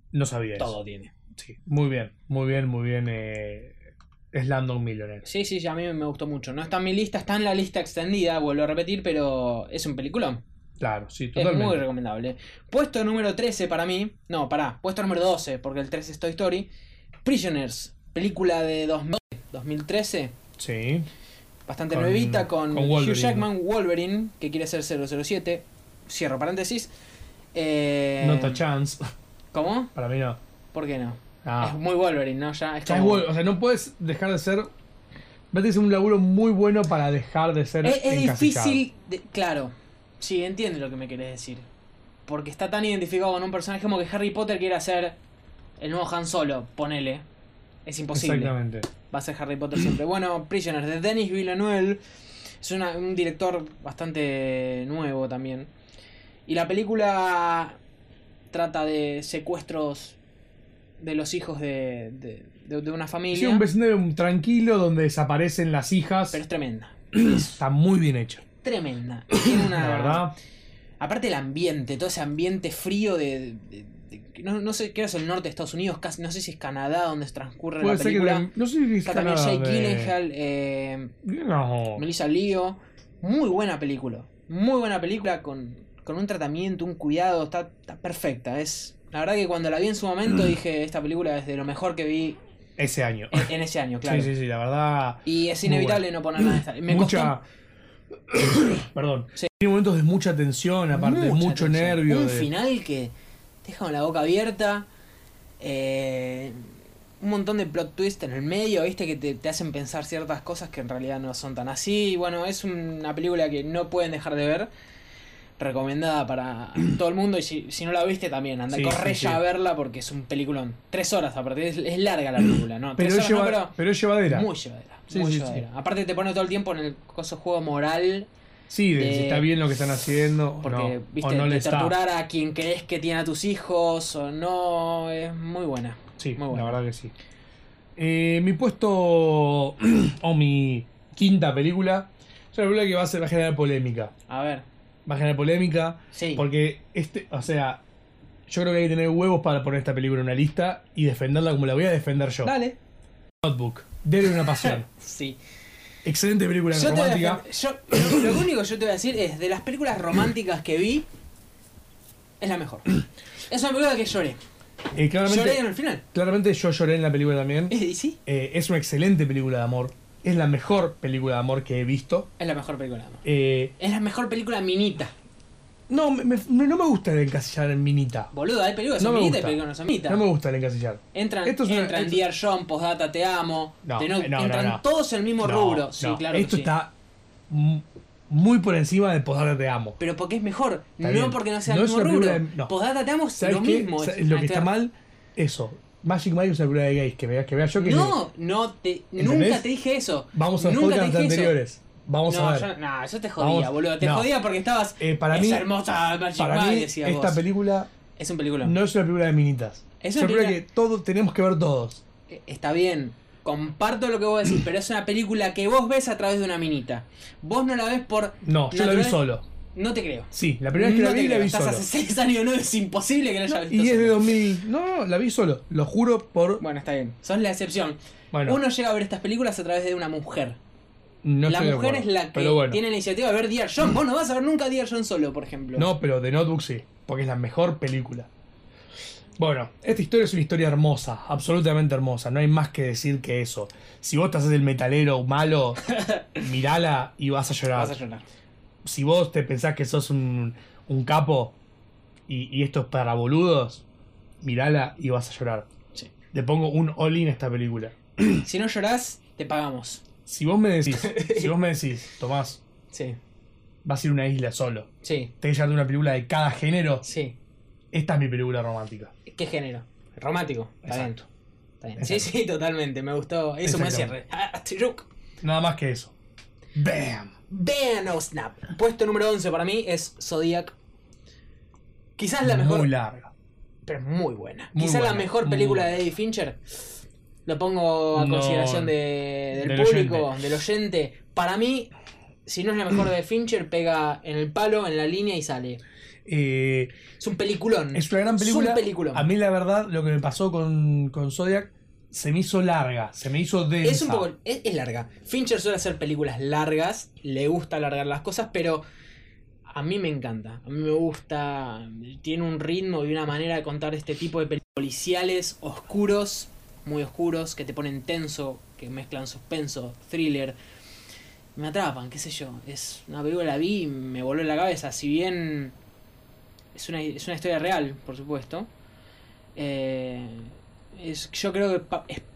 No sabía eso. Todo tiene. Sí, muy bien, muy bien, muy bien. Eh, Slumdog Millionaire. Sí, sí, a mí me gustó mucho. No está en mi lista, está en la lista extendida, vuelvo a repetir, pero es un peliculón. Claro, sí, Es totalmente. muy recomendable. Puesto número trece para mí. No, pará. Puesto número doce, porque el trece es Toy Story. Prisoners, película de dos mil trece. Sí. Bastante Con- nuevita con, con Hugh Wolverine. Jackman, Wolverine, que quiere ser cero cero siete. Cierro paréntesis. Eh, Not a chance. ¿Cómo? Para mí no. ¿Por qué no? Ah. Es muy Wolverine, ¿no? Ya es Ya es como- Wol- o sea, no puedes dejar de ser. Va a tener un laburo muy bueno para dejar de ser Es, es encasillado. difícil, de- claro. Sí, entiende lo que me querés decir. Porque está tan identificado con un personaje como que Harry Potter quiere hacer el nuevo Han Solo, ponele. Es imposible. Exactamente. Va a ser Harry Potter siempre. Bueno, Prisoners de Denis Villeneuve. Es una- un director bastante nuevo también. Y la película trata de secuestros de los hijos de, de, de- de una familia. Sí, un vecindario tranquilo donde desaparecen las hijas. Pero es tremenda. Está muy bien hecho. Tremenda. Tiene una... La verdad. Aparte el ambiente, todo ese ambiente frío de... de- de- no, no sé qué es el norte de Estados Unidos, casi, no sé si es Canadá donde se transcurre Puede la ser que. película. la- no sé si es Está también Canadá Jake de- Gyllenhaal, eh, No. Melissa Leo. Muy buena película. Muy buena película con, con un tratamiento, un cuidado. Está, está perfecta. Es, la verdad que cuando la vi en su momento dije, esta película es de lo mejor que vi Ese año. en, en ese año, claro. Sí, sí, sí, la verdad. Y es Muy inevitable no poner nada de esta. Me mucha. costó Perdón. Sí. Tiene momentos de mucha tensión, aparte, mucha mucho tensión. nervio. Un de- final que te deja con la boca abierta. eh, un montón de plot twist en el medio, viste, que te, te hacen pensar ciertas cosas que en realidad no son tan así. Bueno, es una película que no pueden dejar de ver. Recomendada para todo el mundo. Y si, si no la viste también, anda, Sí, corre sí, ya sí. a verla porque es un peliculón. Tres horas aparte, es, es larga la película, ¿no? Pero, Tres es horas lleva- no, pero pero es llevadera. muy llevadera. Sí, muy sí, llevadera. sí. Aparte te pone todo el tiempo en el coso juego moral. Sí, de, de- si está bien lo que están haciendo. Porque, no, viste, o no de le está. torturar a quien crees que tiene a tus hijos o no, es muy buena. Sí, muy buena. la verdad que sí. Eh, mi puesto o mi quinta película es una película que va a, ser, va a generar polémica. A ver, Va a generar polémica sí. porque, este, o sea, yo creo que hay que tener huevos para poner esta película en una lista y defenderla como la voy a defender yo. Dale. Notebook, Diario de una pasión. Sí. Excelente película Yo te voy a romántica. defender- yo- lo, lo único que yo te voy a decir es, de las películas románticas que vi, es la mejor. Es una película que lloré. Eh, claramente, Lloré en el final. claramente yo lloré en la película también. ¿Y sí? Eh, es una excelente película de amor. Es la mejor película de amor que he visto. Es la mejor película. ¿No? Eh, Es la mejor película minita. no, me- me- no me gusta el encasillar en minita. Boludo, hay películas que No son me minitas y gusta. películas que no son minitas. No me gusta el encasillar. Entran, Esto es una- entran esto- Dear John, Postdata, Te Amo. No, de no- eh, no, entran no, no. todos en el mismo No, rubro. Sí, no, claro. Esto que sí. está m- muy por encima de Posdata Te Amo. Pero porque es mejor. Está no bien. porque no sea No el es mismo una rubro. película de- no. Postdata, Te Amo es ¿Sabes lo qué? mismo. ¿Sabes es lo una que está historia- mal? Eso. Magic Mike es una película de gays. Que veas, que veas yo que No, no te, ¿Entendés? nunca te dije eso. Vamos a los Nunca te podcasts dije eso. anteriores. Vamos no, a ver. yo, no, yo te jodía, Vamos- boludo. Te no. jodía porque estabas. Eh, para esa mí, hermosa Magic para Mike, mí decías esta vos. película Es un película. no es una película de minitas. Es Es una una película que película- todos tenemos que ver todos. Eh, Está bien. Comparto lo que vos decís, pero es una película que vos ves a través de una minita. Vos no la ves por. No, yo la vi naturaleza- solo. No te creo. Sí, la primera vez que No la te vi, la creo. vi Estás solo. hace seis años, no es imposible que la haya visto. Y es de solo. dos mil. No, no, la vi solo. Lo juro por. Bueno, está bien. Sos la excepción. Bueno, Uno llega a ver estas películas a través de una mujer. no la estoy de mujer acuerdo, es la que pero bueno. tiene la iniciativa de ver Dear John. Vos no vas a ver nunca Dear John solo, por ejemplo. No, pero The Notebook sí, porque es la mejor película. Bueno, esta historia es una historia hermosa, absolutamente hermosa. No hay más que decir que eso. Si vos te haces el metalero malo, mirala y vas a llorar. Vas a llorar. Si vos te pensás que sos un, un capo y, y esto es para boludos, mirala y vas a llorar. Sí. Le pongo un all-in a esta película. Si no llorás, te pagamos. Si vos me decís, si vos me decís, Tomás, Sí, vas a ir a una isla solo, sí, tenés que llevarte una película de cada género, sí. esta es mi película romántica. ¿Qué género? Romántico. Está bien. Exacto. Está bien. Sí, Exacto. sí, totalmente. Me gustó. Eso me cierre. Exactamente. Ah, Tijuk. Nada más que eso. ¡Bam! Bam, no snap. Puesto número once para mí es Zodiac. Quizás la mejor. Muy larga. Pero muy buena. Muy Quizás la buena, mejor muy película buena. de David Fincher. Lo pongo a No, consideración de, del del público, oyente. del oyente. Para mí, si no es la mejor de Fincher, pega en el palo, en la línea y sale. Eh, Es un peliculón. es una gran película. Es un peliculón. A mí la verdad lo que me pasó con, con Zodiac se me hizo larga, se me hizo densa. Es un poco. Es, es larga. Fincher suele hacer películas largas, le gusta alargar las cosas, pero a mí me encanta. A mí me gusta. Tiene un ritmo y una manera de contar este tipo de películas policiales oscuros, muy oscuros, que te ponen tenso, que mezclan suspenso, thriller. Me atrapan, qué sé yo. Es una película que la vi y me voló la cabeza. Si bien es una, es una historia real, por supuesto. Eh, es, yo creo que pa- es,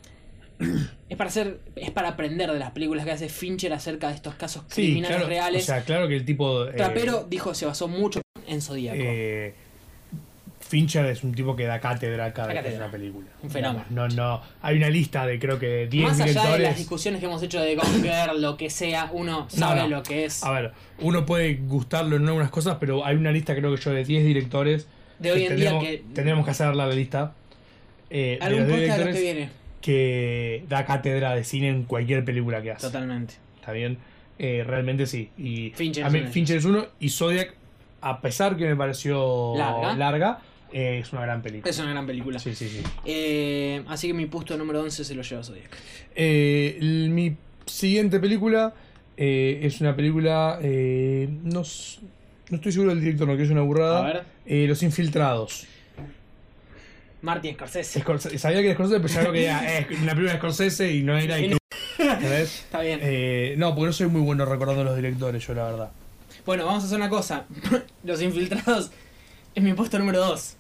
es para hacer, es para aprender de las películas que hace Fincher acerca de estos casos Sí, criminales claro, reales. O sea, claro que el tipo. eh, Trapero dijo se basó mucho en Zodíaco. eh, Fincher es un tipo que da cátedra cada Da vez que hace cátedra. una película. Un fenómeno. No, no. Hay una lista de creo que diez Más allá de directores. las discusiones que hemos hecho de Gonger, lo que sea, uno sabe no. lo que es. A ver, uno puede gustarlo en algunas cosas, pero hay una lista creo que yo de diez directores. De hoy que en día tenemos, que- Tenemos que hacerla la lista. Eh, de Algún los podcast de lo directores que viene. que da cátedra de cine en cualquier película que hace. Totalmente. ¿Está bien? Eh, realmente sí. Y Fincher a es mí, uno. Fincher es uno. Y Zodiac, a pesar que me pareció Larga. larga, eh, es una gran película. Es una gran película. Sí, sí, sí. Eh, así que mi puesto número once se lo lleva Zodiac. Eh, el- mi siguiente película eh, es una película. eh, no, s- no estoy seguro del director, no que es una burrada. A ver. Eh, Los Infiltrados. Martin Scorsese. Scorsese- sabía que era Scorsese, pero ya creo que era eh, una película de Scorsese y no era. Y y no- que- ¿entendés? Está bien. Eh, no, porque no soy muy bueno recordando los directores, yo la verdad. Bueno, vamos a hacer una cosa. Los Infiltrados es mi puesto número dos.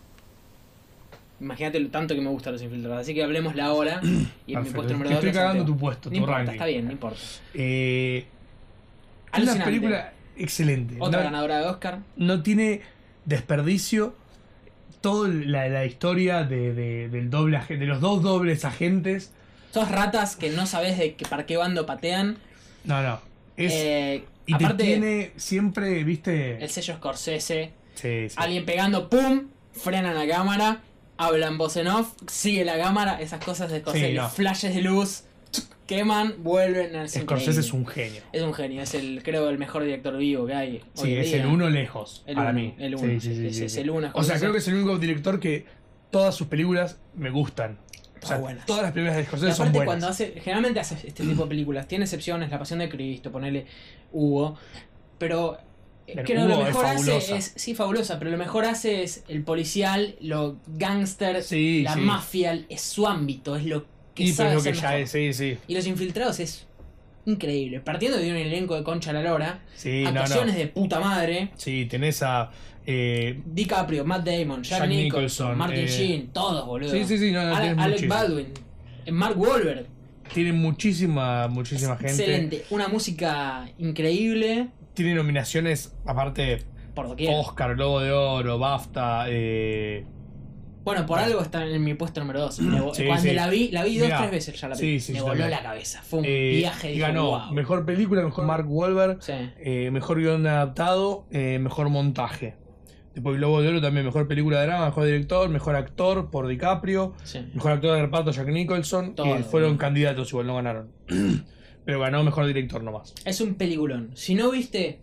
Imagínate lo tanto que me gustan Los Infiltrados. Así que hablemosla ahora. Y en mi Perfecto. puesto número Te dos. estoy cagando tu puesto, No tu importa, ranking. está bien, no importa. Eh, es una Alucinante. película excelente. Otra no, ganadora de Oscar. no tiene desperdicio. Toda la, la historia de, de- del doble agen- de los dos dobles agentes. Sos ratas que no sabes de qué, para qué bando patean. No, no. Es, Eh, y aparte, te tiene siempre, viste. el sello Scorsese. Sí, sí. Alguien pegando, ¡pum! Frenan la cámara. Hablan voz en off. Sigue la cámara. Esas cosas de Scorsese. Sí, no. Flashes de luz. Queman. Vuelven. Es Scorsese increíble. es un genio. Es un genio. Es el, creo, el mejor director vivo que hay. hoy Sí, en es día. el uno lejos. El para uno, mí. el Sí, uno, sí, sí, es- sí, es sí. el uno, O sea, Scorsese. creo que es el único director que todas sus películas me gustan. O sea, Son buenas. todas las películas de Y Scorsese son aparte buenas. cuando hace, generalmente hace este tipo de películas, tiene excepciones, La Pasión de Cristo, ponele Hugo, pero, eh, Pero creo Hugo lo es mejor hace fabulosa. es, sí, fabulosa, pero lo mejor hace es el policial, lo gangster, Sí, la sí. mafia, es su ámbito, es lo que Y sabe pero es lo hacer que ya mejor. es, sí, sí. Y Los Infiltrados es increíble, partiendo de un elenco de Concha la Lora, Sí, no, actuaciones no. de puta madre, Sí, tenés a. eh, DiCaprio, Matt Damon, Jack, Jack Nicholson, Nicholson, Martin eh, Sheen, todos, boludo. Sí, sí, sí, no, no, Ale- tienes Alec muchísimo. Baldwin, eh, Mark Wahlberg. tiene muchísima, muchísima gente. Excelente, una música increíble Tiene nominaciones, aparte, por doquier. Oscar, Globo de Oro, BAFTA. Eh, Bueno, por algo está en mi puesto número dos. Cuando Sí, sí. la vi, la vi dos, Mirá, tres veces ya la vi. sí, sí, Me yo voló también. la cabeza. Fue un eh, viaje y dije, ganó wow. mejor película, mejor Mark Wahlberg, Sí. eh, mejor guión adaptado, eh, mejor montaje. Después Globo de Oro también, mejor película de drama, mejor director, mejor actor por DiCaprio, Sí. mejor actor de reparto Jack Nicholson, Todo, que fueron boludo. candidatos, igual no ganaron. Pero ganó mejor director nomás. Es un peliculón. Si no viste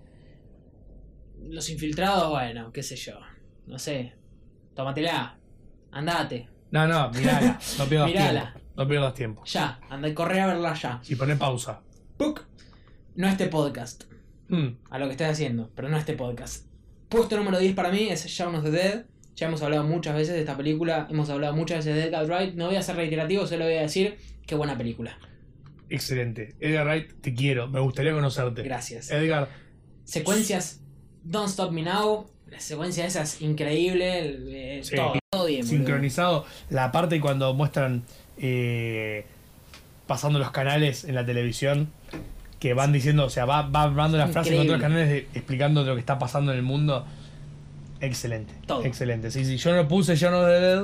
Los Infiltrados, bueno, qué sé yo. No sé. Tómatela. Andate. No, no, mirala, no pierdas Mirala. tiempo. No pierdas tiempo. Ya. Anda y corre a verla ya. Y poné pausa. ¡Puc! No este podcast. Hmm. A lo que estés haciendo, pero no este podcast. Puesto número diez para mí es Shaun of the Dead. Ya hemos hablado muchas veces de esta película, hemos hablado muchas veces de Edgar Wright. No voy a ser reiterativo, solo voy a decir qué buena película. Excelente. Edgar Wright, te quiero. Me gustaría conocerte. Gracias. Edgar, Secuencias Don't Stop Me Now, la secuencia esa es increíble, eh, Sí. todo, todo bien. boludo. sincronizado. La parte cuando muestran eh, pasando los canales en la televisión, que van diciendo, o sea, va, va hablando las frases con Increíble. otros canales de- explicando lo que está pasando en el mundo. Excelente. Todo. Excelente. Sí, sí, yo no puse Shaun of the Dead.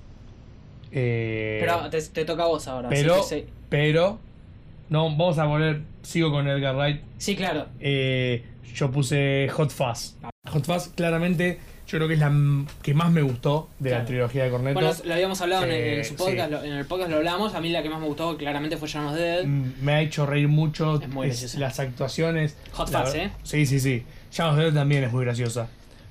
eh, Pero te, te toca a vos ahora. así pero, que sí. pero, no, vamos a volver, sigo con Edgar Wright. Sí, claro. Eh, yo puse Hot Fuzz. Hot Fuzz claramente yo creo que es la m- que más me gustó de Claro. la trilogía de Cornetto. Bueno, lo habíamos hablado en, Eh, en su podcast, sí. lo- en el podcast lo hablamos. A mí la que más me gustó claramente fue Shaun of the Dead. Mm, me ha hecho reír mucho. Es muy es- graciosa. las actuaciones. Hot la Fuzz, ver- ¿eh? Sí, sí, sí. Shaun of the Dead también es muy graciosa.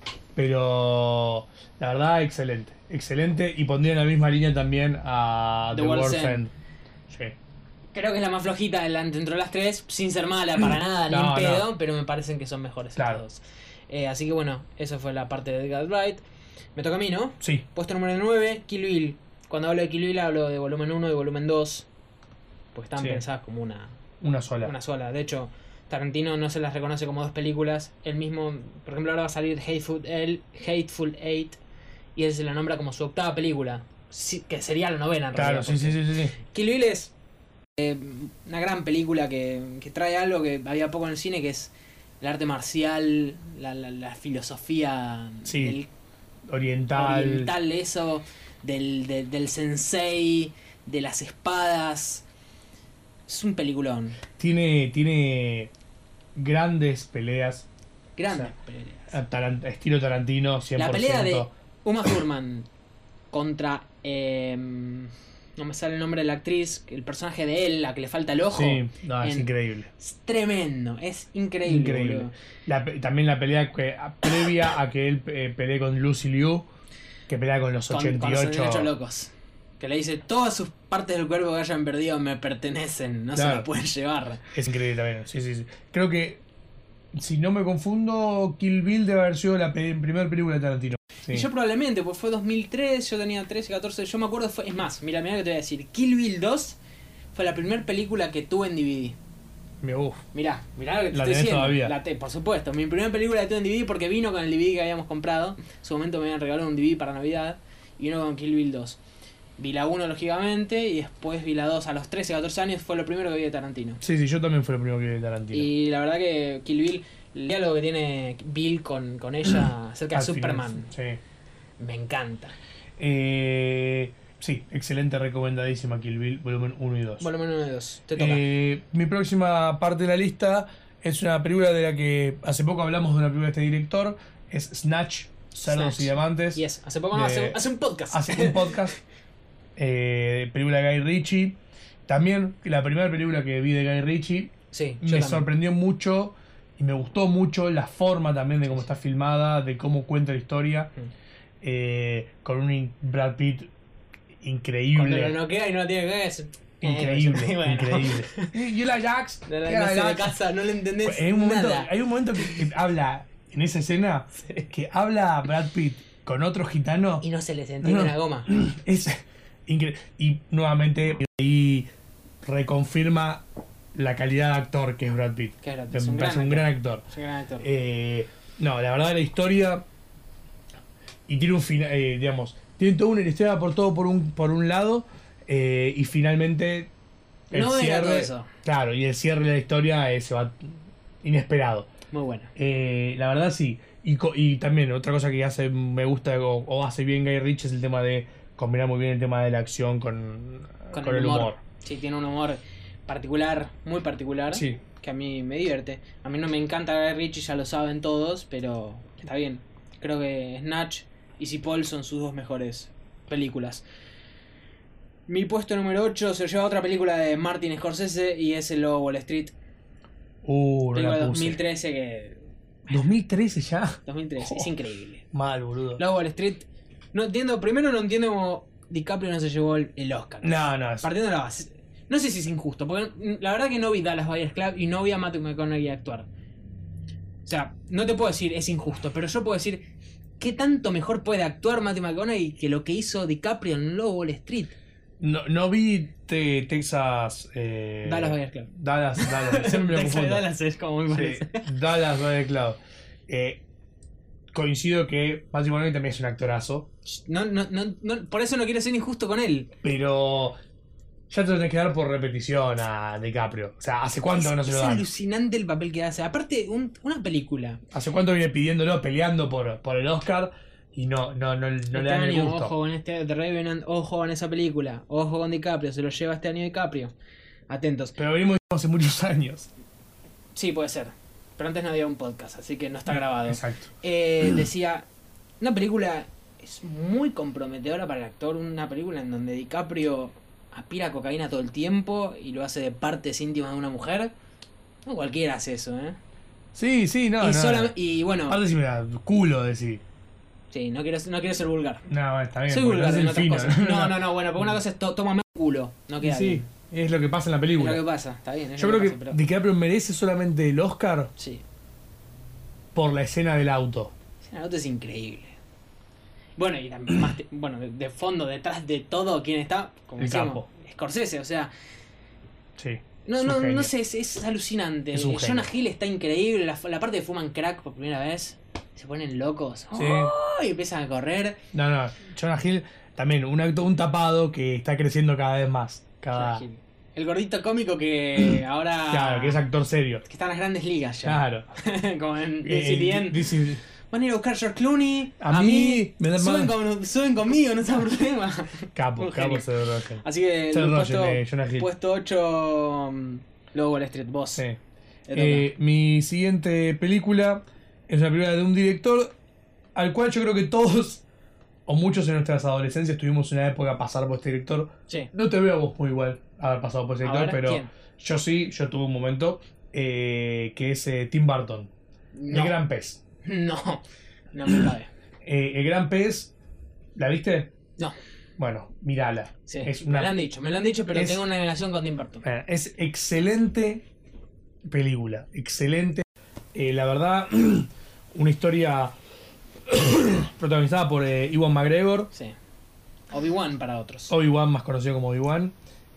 Pero la verdad, excelente. Excelente. Y pondría en la misma línea también a The The, World's World's End. End. Sí. Creo que es la más flojita de la- dentro de las tres, sin ser mala para nada, ni No, en pedo, no. pero me parecen que son mejores Claro. estas dos. Eh, así que bueno, esa fue la parte de Edgar Wright. Me toca a mí, ¿no? Sí. Puesto número nueve, Kill Bill. Cuando hablo de Kill Bill hablo de volumen uno y volumen dos, porque están Sí. pensadas como una, Una sola. una sola. De hecho, Tarantino no se las reconoce como dos películas. Él mismo, por ejemplo, ahora va a salir Hateful, el Hateful Eight y él se la nombra como su octava película, sí, que sería la novena en Claro, realidad. sí, sí, porque sí, sí, sí. Kill Bill es eh, una gran película que, que trae algo que había poco en el cine, que es el arte marcial, la, la, la filosofía Sí. del Oriental. oriental, eso, del, de- del sensei, de las espadas. Es un peliculón. Tiene, tiene grandes peleas. Grande. O sea, a Taran- estilo Tarantino, cien La por ciento. pelea de Uma Thurman contra... eh, no me sale el nombre de la actriz, el personaje de él, la que le falta el ojo. Sí, no, es en- increíble. Es tremendo, es increíble. Increíble. boludo. La pe- también la pelea que, a- previa a que él eh, pelee con Lucy Liu, que pelea con los Con, ochenta con y los ocho. setenta y ocho locos. Que le dice, todas sus partes del cuerpo que hayan perdido me pertenecen, no se Claro. las pueden llevar. Es increíble también. Sí, sí, sí. Creo que, si no me confundo, Kill Bill debe haber sido la pe- primera película de Tarantino. Sí. Y yo probablemente, pues fue dos mil tres, yo tenía trece, catorce, yo me acuerdo, fue, es más, mira, mira que te voy a decir, Kill Bill dos fue la primera película que tuve en D V D. Me- uf. Mirá, mirá lo que te ¿La estoy tenés diciendo. todavía? La te- por supuesto, mi primera película la tuve en D V D porque vino con el D V D que habíamos comprado. En su momento me habían regalado un D V D para Navidad y vino con Kill Bill dos. Vi la uno lógicamente y después vi la dos a los trece, catorce años, fue lo primero que vi de Tarantino. Sí, sí, yo también fue el primero que vi de Tarantino. Y la verdad que Kill Bill, el diálogo que tiene Bill con, con ella acerca de Al final, Superman, sí. me encanta. Eh, sí, excelente, recomendadísima Kill Bill, volumen uno y dos. Volumen uno y dos, te toca. Eh, mi próxima parte de la lista es una película de la que hace poco hablamos de una película de este director, es Snatch, Cerdos Snatch. y Diamantes. Yes, hace poco no, de- hace, hace un podcast. Hace un podcast, eh, película de Guy Ritchie. También la primera película que vi de Guy Ritchie Sí, yo me también. sorprendió mucho y me gustó mucho la forma también de cómo está filmada, de cómo cuenta la historia, Mm. eh, con un in- Brad Pitt Cuando increíble. lo noquea y no tiene que ver, es- Increíble, Eh, bueno. increíble. Y la Jax, No, no, ¿qué no era se me Jax? casa, no le entendés Hay un momento, nada. hay un momento que, que habla en esa escena, que habla Brad Pitt con otro gitano. Y no se les entiende No. una goma. Es increíble. Y nuevamente ahí reconfirma la calidad de actor que es Brad Pitt. Que era- Me es un parece gran un gran actor. Es un gran actor. Eh, no, la verdad la historia. Y tiene un final, eh, digamos, tiene toda una historia por todo por un, por un lado. eh, y finalmente. El No era cierre. todo eso. Claro, y el cierre de la historia eh, se va inesperado. Muy bueno. Eh, la verdad sí. Y, co- y también otra cosa que hace me gusta o, o hace bien Guy Ritchie es el tema de combinar muy bien el tema de la acción con, Con, con el, humor. Sí, tiene un humor particular, muy particular. Sí. Que a mí me divierte. A mí no me encanta Guy Ritchie, ya lo saben todos, pero está bien. Creo que Snatch y Sea Paul son sus dos mejores películas. Mi puesto número ocho se lleva otra película de Martin Scorsese y es El Lobo de Wall Street. Uh, no Película de la dos puse. mil trece que... ¿dos mil trece ya? dos mil trece, es Oh. increíble. Mal, boludo. Lobo de Wall Street, no entiendo, primero no entiendo cómo DiCaprio no se llevó el, el Oscar. No, no. es- Partiendo de la base. No sé si es injusto, porque la verdad que no vi Dallas Buyers Club y no vi a Matthew McConaughey actuar. O sea, no te puedo decir es injusto, pero yo puedo decir ¿qué tanto mejor puede actuar Matthew McConaughey que lo que hizo DiCaprio en Lobo de Wall Street? No, no vi te- Texas. Eh, Dallas Buyers Club. Dallas, Dallas. Siempre me Texas confundo. Dallas es como muy Sí, parece. Dallas Buyers Club. Eh, coincido que Matthew McConaughey también es un actorazo. No, no, no, no, por eso no quiero ser injusto con él. Pero ya te lo tenés que dar por repetición a DiCaprio. O sea, ¿hace cuánto que no se es lo dan? alucinante el papel que hace. Aparte, un- una película. ¿Hace cuánto viene pidiéndolo, peleando por, por el Oscar? Y no, no, no, no este le dan el año, gusto. ojo con este The Revenant, ojo con esa película, ojo con DiCaprio, se lo lleva este año DiCaprio. Atentos. Pero venimos hace muchos años. Sí, puede ser. pero antes no había un podcast, así que no está grabado. Exacto. Eh, decía, una película es muy comprometedora para el actor, una película en donde DiCaprio aspira cocaína todo el tiempo y lo hace de partes íntimas de una mujer. No cualquiera hace eso, ¿eh? Sí, sí, no, y, no. solam- y bueno, Aparte si me da culo decir. sí, no quiero, no quiero ser vulgar. No, está bien. Soy porque vulgar no es en el otras fino, cosas. No, no, no, bueno, porque una cosa es to- tómame un culo, no queda Sí, bien. es lo que pasa en la Es película. lo que pasa, está bien. es Yo lo creo que pasa, pero- DiCaprio merece solamente el Oscar Sí, por la escena del auto. ese auto es increíble. Bueno, y también más te- bueno, de, de fondo, detrás de todo, ¿quién está? Como El decíamos, capo. Scorsese, o sea, Sí. no, es un no, genio. no sé, es, es alucinante. Es un Eh, Jonah genio. Hill está increíble, la, la parte de fuman crack por primera vez, se ponen locos, Sí. ¡oh! Y empiezan a correr. No, no. Jonah Hill también, un acto, un tapado que está creciendo cada vez más. Cada... Jonah Hill. El gordito cómico que ahora... Claro, que es actor serio. que está en las grandes ligas ya. Claro. Como en Eh, D C T N. D C Van a ir a buscar George Clooney. A mí me da suben, más- con- suben conmigo, no hay problema. Capo, Un capo genio. Seth Rogen. Así que Seth el Rogen, puesto, eh, Jonah Hill. puesto ocho, um, luego Wall Street Boss. Sí. Le toca. Eh, mi siguiente película es una película de un director al cual yo creo que todos o muchos en nuestras adolescencias tuvimos una época pasar por este director. Sí. No te veo a vos muy igual haber pasado por este A director, ver, pero ¿quién? yo sí, yo tuve un momento eh, que es eh, Tim Burton. No. El Gran Pez. No, no me cabe. Eh, el Gran Pez, ¿la viste? No, Bueno, mirala. sí, Es me una, lo han dicho, me lo han dicho, pero es- tengo una relación con Tim Burton. eh, es excelente película, excelente. Eh, la verdad, una historia protagonizada por eh, Ewan McGregor, Sí. Obi-Wan para otros. Obi-Wan, más conocido como Obi-Wan.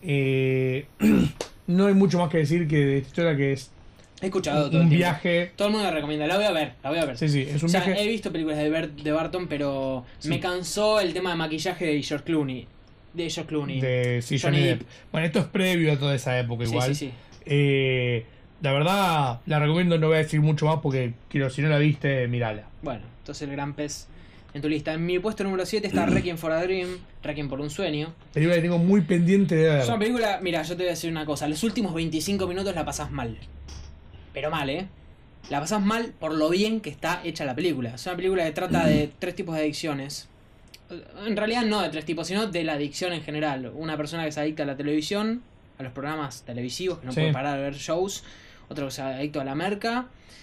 Eh, no hay mucho más que decir que de esta historia, que es He escuchado todo un el tiempo. viaje. Todo el mundo la recomienda, la voy a ver, la voy a ver. Sí, sí, es un O sea, viaje. he visto películas de, Bert, de Barton, pero Sí. me cansó el tema de maquillaje de George Clooney. De George Clooney. De sí, Johnny Johnny Depp. Depp. Bueno, esto es previo a toda esa época Sí, igual. sí, sí. Eh, la verdad, la recomiendo, no voy a decir mucho más porque quiero, si no la viste, mirala. Bueno, entonces el gran pez en tu lista. En mi puesto número siete está Requiem for a Dream, Requiem por un sueño. Película que tengo muy pendiente de ver. Es una película, mira, yo te voy a decir una cosa, los últimos veinticinco minutos la pasás mal. Pero mal, ¿eh? La pasás mal por lo bien que está hecha la película. Es una película que trata de tres tipos de adicciones. En realidad no de tres tipos, sino de la adicción en general. Una persona que se adicta a la televisión, a los programas televisivos, que no Sí. puede parar de ver shows. Otro que se adicto a la merca.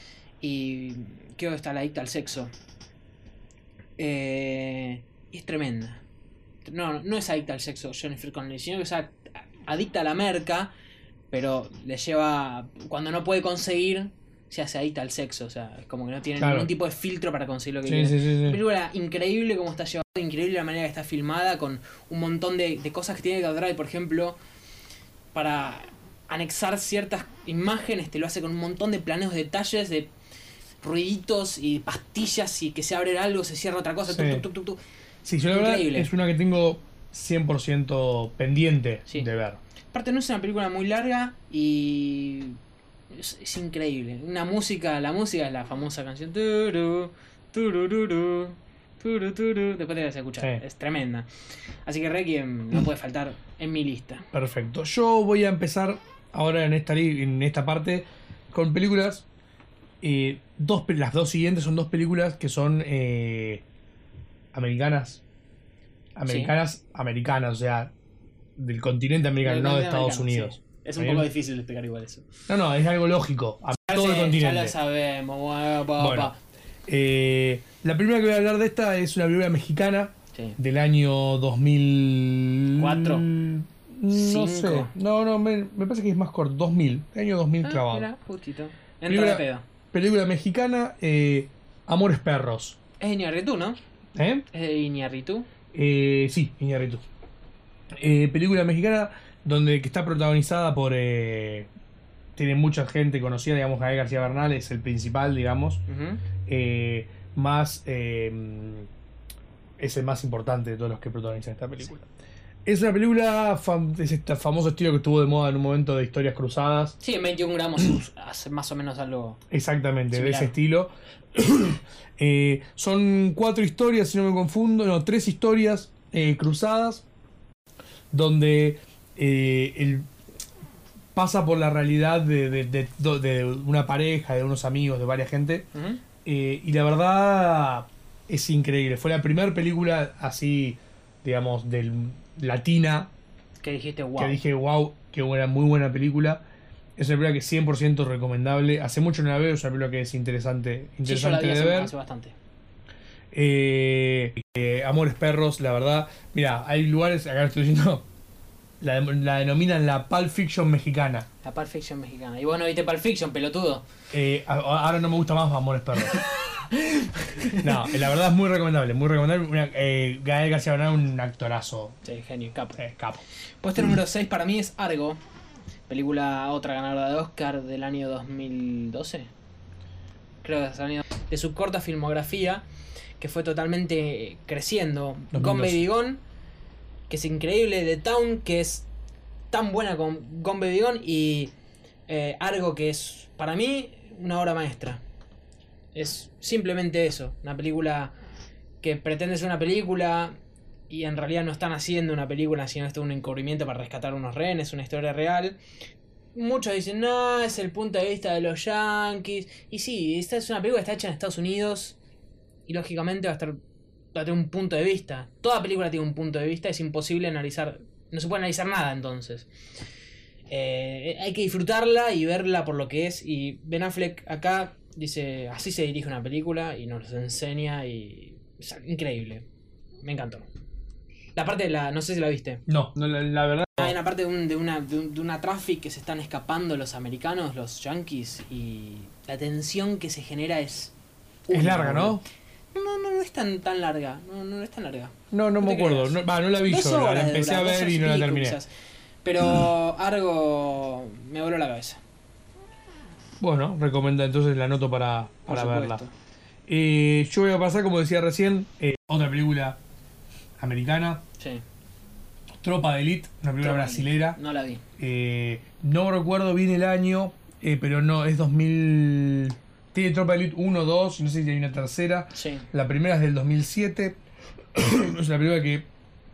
Y creo que está la adicta al sexo. Eh, y es tremenda. No, no es adicta al sexo Jennifer Connelly, sino que es a- adicta a la merca, pero le lleva, cuando no puede conseguir, se hace adicta al sexo. O sea, es como que no tiene Claro. ningún tipo de filtro para conseguir lo que Sí, quiere. sí, sí, sí. Una película increíble como está llevada, increíble la manera que está filmada, con un montón de, de cosas que tiene que adorar. Y por ejemplo, para anexar ciertas imágenes, te lo hace con un montón de planeos, detalles, de ruiditos y pastillas, y que se abre algo, se cierra otra cosa. Sí. tuc, tuc, tuc, tuc, tuc. Sí, yo la verdad Increíble. es una que tengo cien por ciento pendiente Sí. de ver. Aparte no es una película muy larga y es, es increíble. Una música, la música es la famosa canción. Turu, turururu, turu, turu. Después te la vas a escuchar. Sí. Es tremenda. Así que Requiem no puede faltar en mi lista. Perfecto. Yo voy a empezar ahora en esta, li- en esta parte con películas. Eh, dos, pe- las dos siguientes son dos películas que son eh, americanas. Americanas, americanas, o sea, del continente americano, no de Estados Americano, Unidos. sí. Es un ¿Bien? poco difícil de explicar igual eso. No, no, es algo lógico. A Ya todo el sé, continente. Ya lo sabemos. Bueno, pa, Bueno, pa. eh, la primera que voy a hablar de esta es una película mexicana Sí. del año dos mil ¿Cuatro? No ¿Cinco? sé. No, no, me, me parece que es más corto. dos mil. Año dos mil Ah, clavado. mira, justito. Entra Película- de pedo. Película mexicana, eh, Amores Perros. Es de Iñárritu, ¿no? ¿Eh? Es de Iñárritu. Eh, sí, Iñárritu. Eh, película mexicana donde que está protagonizada por... Eh, tiene mucha gente conocida, digamos, Gael García Bernal es el principal, digamos. Ujú. Eh, más... eh, es el más importante de todos los que protagonizan esta película. Es una película, fam- es este famoso estilo que estuvo de moda en un momento de historias cruzadas. Sí, en veintiún gramos hace más o menos algo. Exactamente, Similar. de ese estilo. Eh, son cuatro historias, si no me confundo, no, tres historias eh, cruzadas, donde eh, el, pasa por la realidad de, de, de, de, de una pareja, de unos amigos, de varias gente. Uh-huh. Eh, y la verdad es increíble. Fue la primera película así, digamos, del latina. Que dijiste, wow. Que dije, wow, qué buena, muy buena película. Es una película que es cien por ciento recomendable. Hace mucho no la veo, es una película que es interesante, interesante sí, yo la vi de hace, ver. hace bastante. Eh, eh, Amores Perros, la verdad. Mira, hay lugares, acá lo estoy diciendo, la, la denominan la Pulp Fiction mexicana. La Pulp Fiction mexicana. Y vos no viste Pulp Fiction, pelotudo. Eh, a- ahora no me gusta más Amores Perros. No, la verdad es muy recomendable, muy recomendable. Una, eh, Gael García Bernal, un actorazo. Sí, genio, capo. Eh, capo. Puesto número seis para mí es Argo. Película, otra ganadora de Oscar del año dos mil doce. Creo que es el año de su corta filmografía, que fue totalmente creciendo. dos mil Gone doce. Baby Gone, que es increíble. The Town, que es tan buena como Gone Baby Gone. Y eh, Argo, que es para mí una obra maestra. Es simplemente eso, una película que pretende ser una película y en realidad no están haciendo una película, sino esto es un encubrimiento para rescatar unos rehenes, una historia real. Muchos dicen, no, es el punto de vista de los yankees. Y sí, esta es una película que está hecha en Estados Unidos y lógicamente va a estar va a tener un punto de vista. Toda película tiene un punto de vista, es imposible analizar, no se puede analizar nada entonces. Eh, hay que disfrutarla y verla por lo que es. Y Ben Affleck acá dice, así se dirige una película y nos enseña y es increíble. Me encantó. La parte de la, no sé si la viste. No, no la, la verdad. Hay una parte de, un, de una de, un, de una traffic que se están escapando los americanos, los yankees, y la tensión que se genera es... Es larga, ¿no? No, no, no, no es tan, tan larga. No, no es tan larga. No, no No me te acuerdo. creas. No, va, no la vi Dos yo, la horas de empecé durar, a dos ver horas y no la pico, terminé. quizás. Pero Argo me voló la cabeza. Bueno, recomienda entonces la anoto para, Por para verla. supuesto. Eh, yo voy a pasar, como decía recién, eh, otra película americana, Sí. Tropa de Elite, una película Tropa de brasilera. No la vi. Eh, no recuerdo bien el año, eh, pero no, es dos mil... Tiene Tropa de Elite uno, dos, no sé si hay una tercera. Sí. La primera es del dos mil siete. Es una película que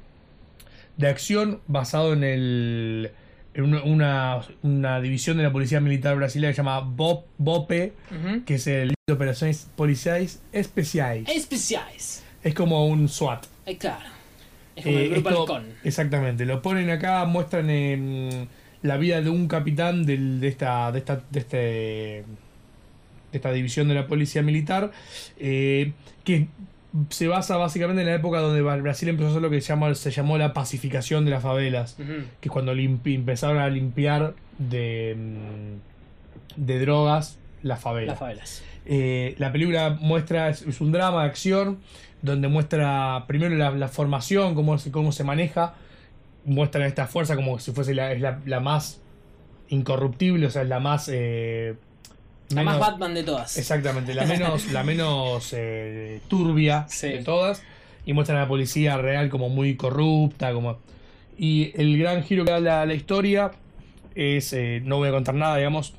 de acción basado en el en una, una, una división de la policía militar brasileña que se llama BOP, BOPE, Uh-huh. que es el de Operaciones Policiales Especiales. Especiales. Es como un SWAT. Eh, claro. Es como Eh, el grupo esto- Halcón. Exactamente, lo ponen acá, muestran eh, la vida de un capitán del, de esta de esta de este de esta división de la policía militar, eh, que se basa básicamente en la época donde Brasil empezó a hacer lo que se llamó, se llamó la pacificación de las favelas, Uh-huh. que es cuando limpi- empezaron a limpiar de, mm, de drogas las favelas. Las favelas. Eh, la película muestra, es, es un drama de acción, donde muestra primero la, la formación, cómo se, cómo se maneja, muestran esta fuerza como si fuese la, es la, la más incorruptible, o sea, es la más... eh, La menos- más Batman de todas. Exactamente, la menos, la menos eh, turbia Sí. de todas. Y muestran a la policía real como muy corrupta. Como... Y el gran giro que da la, la historia es, eh, no voy a contar nada, digamos.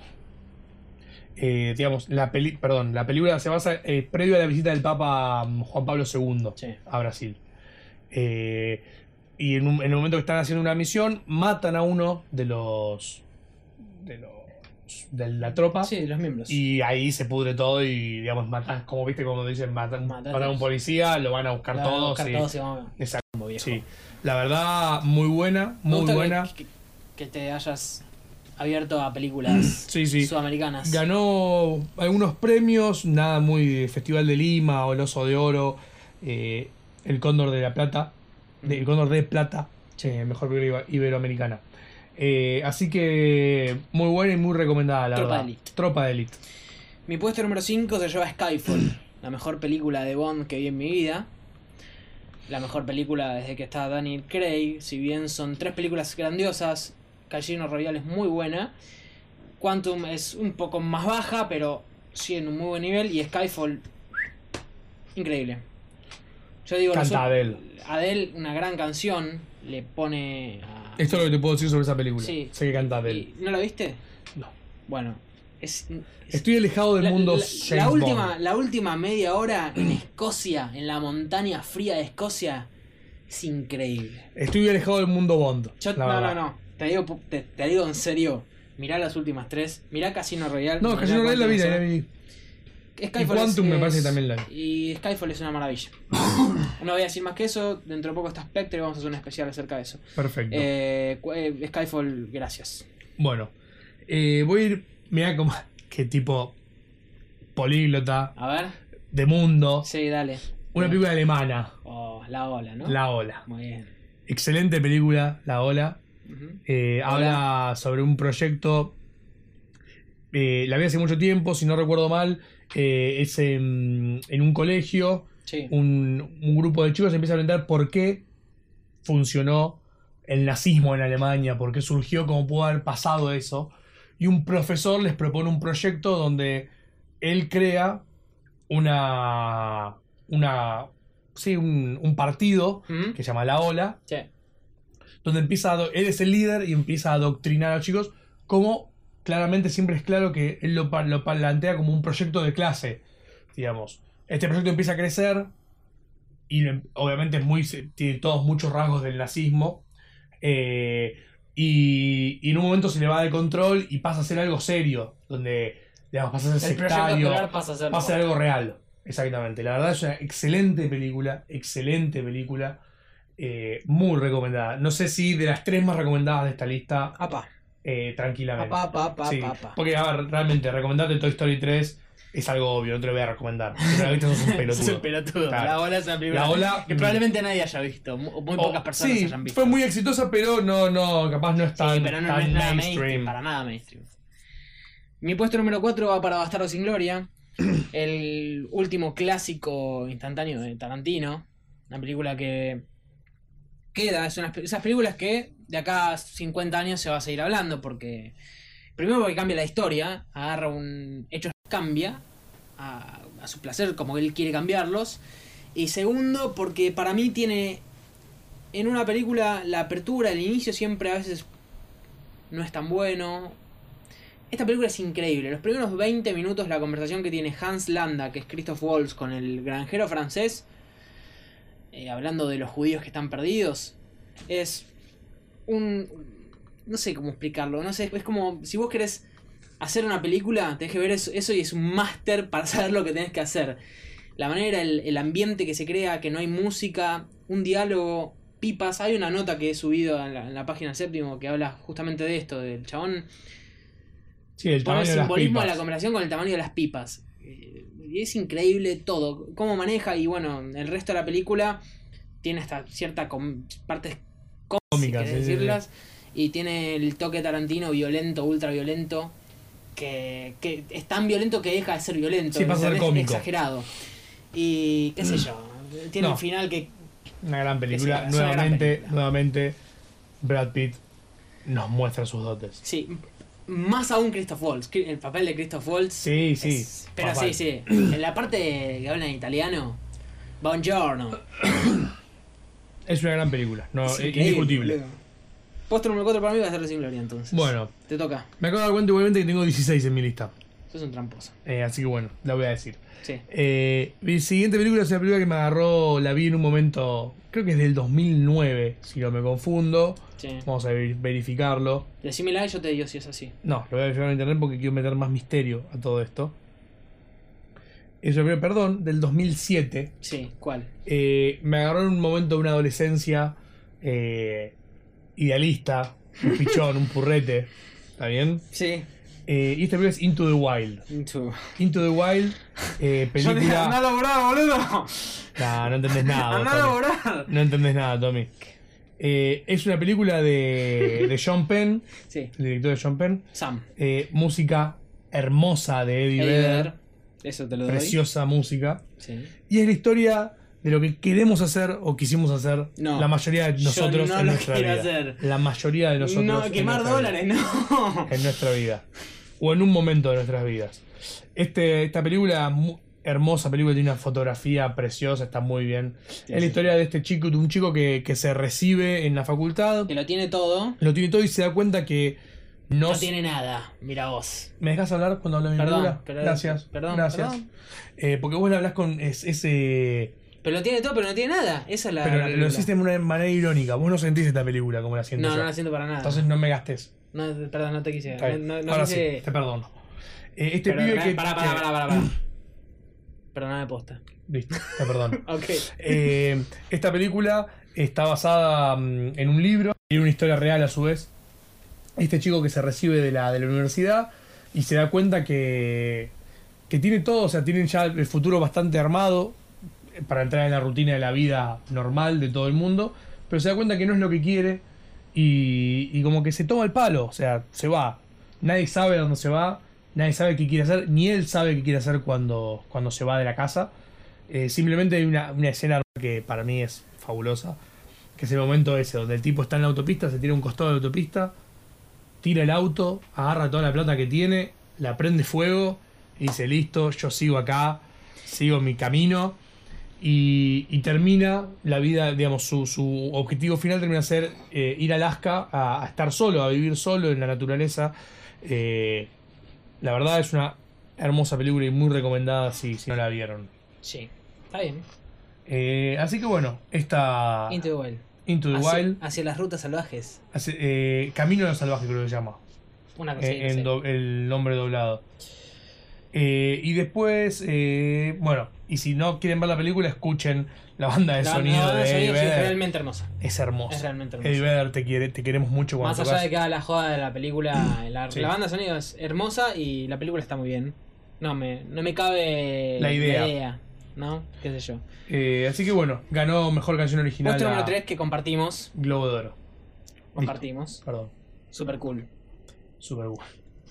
Eh, digamos, la peli perdón, la película se basa eh, previo a la visita del Papa mm, Juan Pablo segundo Sí. a Brasil. Eh, y en, un- en el momento que están haciendo una misión, matan a uno de los de los de la tropa. Sí, los miembros. Y ahí se pudre todo y, digamos, matan, como viste, como dicen, matan, Matan. matan a un policía, lo van a buscar La van a todos. buscar y- todos y vamos- Exacto, como viejo. sí. La verdad, muy buena, Me muy gusta que- buena. Que, que te hayas abierto a películas Sí, sí. sudamericanas. Ganó algunos premios, nada muy Festival de Lima o el Oso de Oro, eh, el Cóndor de la Plata, de- el Cóndor de Plata, eh, mejor película ibe- iberoamericana. Eh, así que muy buena y muy recomendada, la Tropa verdad. de Elite. Tropa de Elite. Mi puesto número cinco se lleva Skyfall, la mejor película de Bond que vi en mi vida. La mejor película desde que está Daniel Craig. Si bien son tres películas grandiosas, Casino Royale es muy buena. Quantum es un poco más baja, pero sí en un muy buen nivel. Y Skyfall, increíble. Yo digo, Canta nosotros- Adele. Adele, una gran canción, le pone a... Esto es lo que te puedo decir sobre esa película. Sí. Sé que canta Adele. ¿Y ¿No la viste? No. Bueno, es... es- Estoy alejado del la, mundo la- James la última, Bond. la última media hora en Escocia, en la montaña fría de Escocia, es increíble. Estoy alejado del mundo Bond. Yo, la no, verdad. no, no. Te digo, pu- te, te digo en serio. Mirá las últimas tres. Mirá Casino Royale. No, mirá Casino Royale la vi, la Quantum vi. Skyfall Y Quantum es- me parece es- que también la vi. Y Skyfall es una maravilla. No voy a decir más que eso. Dentro de poco está Spectre y vamos a hacer un especial acerca de eso. Perfecto. Eh, cu- eh, Skyfall, gracias. Bueno, eh, voy a ir. Mirá como. Qué tipo. Políglota. A ver. De mundo. Sí, dale. Una película alemana. Oh, La Ola, ¿no? La Ola. Muy bien. Excelente película, La Ola. Ujú. Eh, habla sobre un proyecto. Eh, la vi hace mucho tiempo, si no recuerdo mal. Eh, es en, en un colegio. Sí. Un, un grupo de chicos empieza a aprender por qué funcionó el nazismo en Alemania, por qué surgió, cómo pudo haber pasado eso. Y un profesor les propone un proyecto donde él crea una. una sí, un, un partido Ujú. que se llama La Ola, Sí. donde empieza a, él es el líder y empieza a adoctrinar a los chicos, como claramente siempre es claro que él lo, pa- lo plantea como un proyecto de clase, digamos. Este proyecto empieza a crecer y lo- obviamente es muy, tiene todos muchos rasgos del nazismo, eh, y, y en un momento se le va de control y pasa a ser algo serio, donde digamos, pasa a ser El proyecto sectario, escolar pasa a ser. pasa a ser algo real. Exactamente, la verdad es una excelente película, excelente película, eh, muy recomendada. No sé si de las tres más recomendadas de esta lista, Apa. eh, tranquilamente. Apa, apa, apa, Sí, apa. porque, a ver, realmente, recomendarte Toy Story tres es algo obvio, no te lo voy a recomendar. Si no la viste, sos un Es pelotudo. un pelotudo. Claro. La Ola es una película La Ola- que probablemente nadie haya visto. Mu- Muy O- pocas personas sí, hayan visto. fue muy exitosa, pero no, no, capaz no es tan, Sí, pero no, no tan es nada mainstream. mainstream. Para nada mainstream. Mi puesto número cuatro va para Bastardo sin Gloria. El último clásico instantáneo de Tarantino. Una película que queda. Es una, esas películas que de acá a cincuenta años se va a seguir hablando. Porque primero porque cambia la historia. Agarra un hecho, cambia a, a su placer como él quiere cambiarlos. Y segundo porque para mí tiene en una película la apertura, el inicio siempre a veces no es tan bueno. Esta película es increíble. Los primeros veinte minutos, la conversación que tiene Hans Landa, que es Christoph Waltz, con el granjero francés, eh, hablando de los judíos que están perdidos, es un... no sé cómo explicarlo. No sé, es como si vos querés hacer una película, tenés que ver eso, eso y es un máster para saber lo que tenés que hacer. La manera, el, el ambiente que se crea, que no hay música, un diálogo, pipas. Hay una nota que he subido en la, en la página del Séptimo que habla justamente de esto, del chabón. Sí, el Pone tamaño el de las simbolismo de la pipas. conversación con el tamaño de las pipas. Eh, Y es increíble todo. Cómo maneja y bueno, el resto de la película tiene hasta cierta com- partes cómicas, si Cómicas, querés sí, sí, decirlas. Y tiene el toque Tarantino violento, ultra violento. Que, que es tan violento que deja de ser violento. Sí, pasa a ser ¿entendés? cómico. Exagerado. Y qué sé yo. Tiene No. un final que Una gran película. Es una- es una gran nuevamente, película. nuevamente, Brad Pitt nos muestra sus dotes. sí. Más aún Christoph Waltz. El papel de Christoph Waltz. Sí, sí. es- pero papá. sí, sí. En la parte que habla en italiano. Buongiorno. Es una gran película, no, Es es increíble, indiscutible. boludo. Puesto número cuatro para mí va a ser Sin Gloria entonces. Bueno, Te toca. me acabo de dar cuenta igualmente que tengo dieciséis en mi lista. Sos un tramposo. Eh, así que bueno, la voy a decir. Sí. Eh, mi siguiente película es una película que me agarró, la vi en un momento, creo que es del dos mil nueve, si no me confundo. Sí. Vamos a ver- verificarlo. Decímela y yo te digo si es así. No, lo voy a verificar en internet porque quiero meter más misterio a todo esto. Es una película, perdón, del dos mil siete. Sí, ¿cuál? Eh, me agarró en un momento de una adolescencia eh, idealista, un pichón, un purrete. ¿Está bien? Sí. Eh, y esta película es Into the Wild. Into. Into the Wild, eh, Yo dije, película. ¡andá a lograr, boludo! Nah, no entendés nada. vos, ¡Andá a Tommy. lograr! No entendés nada, Tommy. Eh, es una película de, de Sean Penn, Sí. el director de Sean Penn. Sam. Eh, música hermosa de Eddie Eddie Vedder. Vedder. Eso te lo doy. Preciosa música. Sí. Y es la historia de lo que queremos hacer o quisimos hacer No. la mayoría de Yo nosotros no en lo nuestra quiero vida. hacer. La mayoría de nosotros No, en quemar nuestra vida. dólares, no. En nuestra vida. O en un momento de nuestras vidas. Este, esta película, mu- hermosa película, tiene una fotografía preciosa, está muy bien. Sí, es la sí. historia de este chico, de un chico que, que se recibe en la facultad, Que lo tiene todo. lo tiene todo y se da cuenta que no, No s- tiene nada. Mira vos. ¿Me dejas hablar cuando hablo de mi Perdón, película? pero- Gracias. perdón, Gracias. perdón. Eh, porque vos le hablas con es- ese... Pero lo tiene todo, pero no tiene nada. Esa es la. Pero la lo película. hiciste de una manera irónica. Vos no sentís esta película como la siento No, yo. no la siento para nada. Entonces no me gastes. No, perdón, no te quise. Está bien. No, no, no Ahora quise... sí, te perdono. Eh, este Pero, pibe que... Pará, pará, que- pará, pará, pará. Perdóname posta. Listo, te perdono. Ok. Eh, esta película está basada mm, en un libro y en una historia real a su vez. Este chico que se recibe de la, de la universidad y se da cuenta que, que tiene todo, o sea, tienen ya el futuro bastante armado para entrar en la rutina de la vida normal de todo el mundo, pero se da cuenta que no es lo que quiere y, y como que se toma el palo, o sea, se va. Nadie sabe a dónde se va, nadie sabe qué quiere hacer, ni él sabe qué quiere hacer cuando, cuando se va de la casa. Eh, simplemente hay una, una escena que para mí es fabulosa, que es el momento ese, donde el tipo está en la autopista, se tira a un costado de la autopista, tira el auto, agarra toda la plata que tiene, la prende fuego y dice, listo, yo sigo acá, sigo mi camino. Y, y termina la vida, digamos, su, su objetivo final termina ser eh, ir a Alaska a, a estar solo, a vivir solo en la naturaleza. Eh, la verdad es una hermosa película y muy recomendada si, si no la vieron. Sí, está bien. Eh, así que bueno, esta Into the Wild. Into the Hacia, Wild, hacia las rutas salvajes. hace- eh, Camino de los Salvajes creo que se llama, Una cosa eh, en sí. do- el nombre doblado. Eh, y después, eh, bueno, y si no quieren ver la película, escuchen la banda de La- sonido la banda de de Eddie sonido sí, es Vedder. realmente hermosa. Es hermoso. Es realmente hermoso. Eddie Vedder, te, quiere, te queremos mucho cuando Más allá tocas. de que haga la joda de la película, la, Sí. la banda de sonido es hermosa y la película está muy bien. No me, no me cabe La idea. ¿no? Qué sé yo. Eh, así que bueno, ganó mejor canción original. Puesto número a tres que compartimos. Globo de Oro. Compartimos. Perdón, Super cool. super bueno.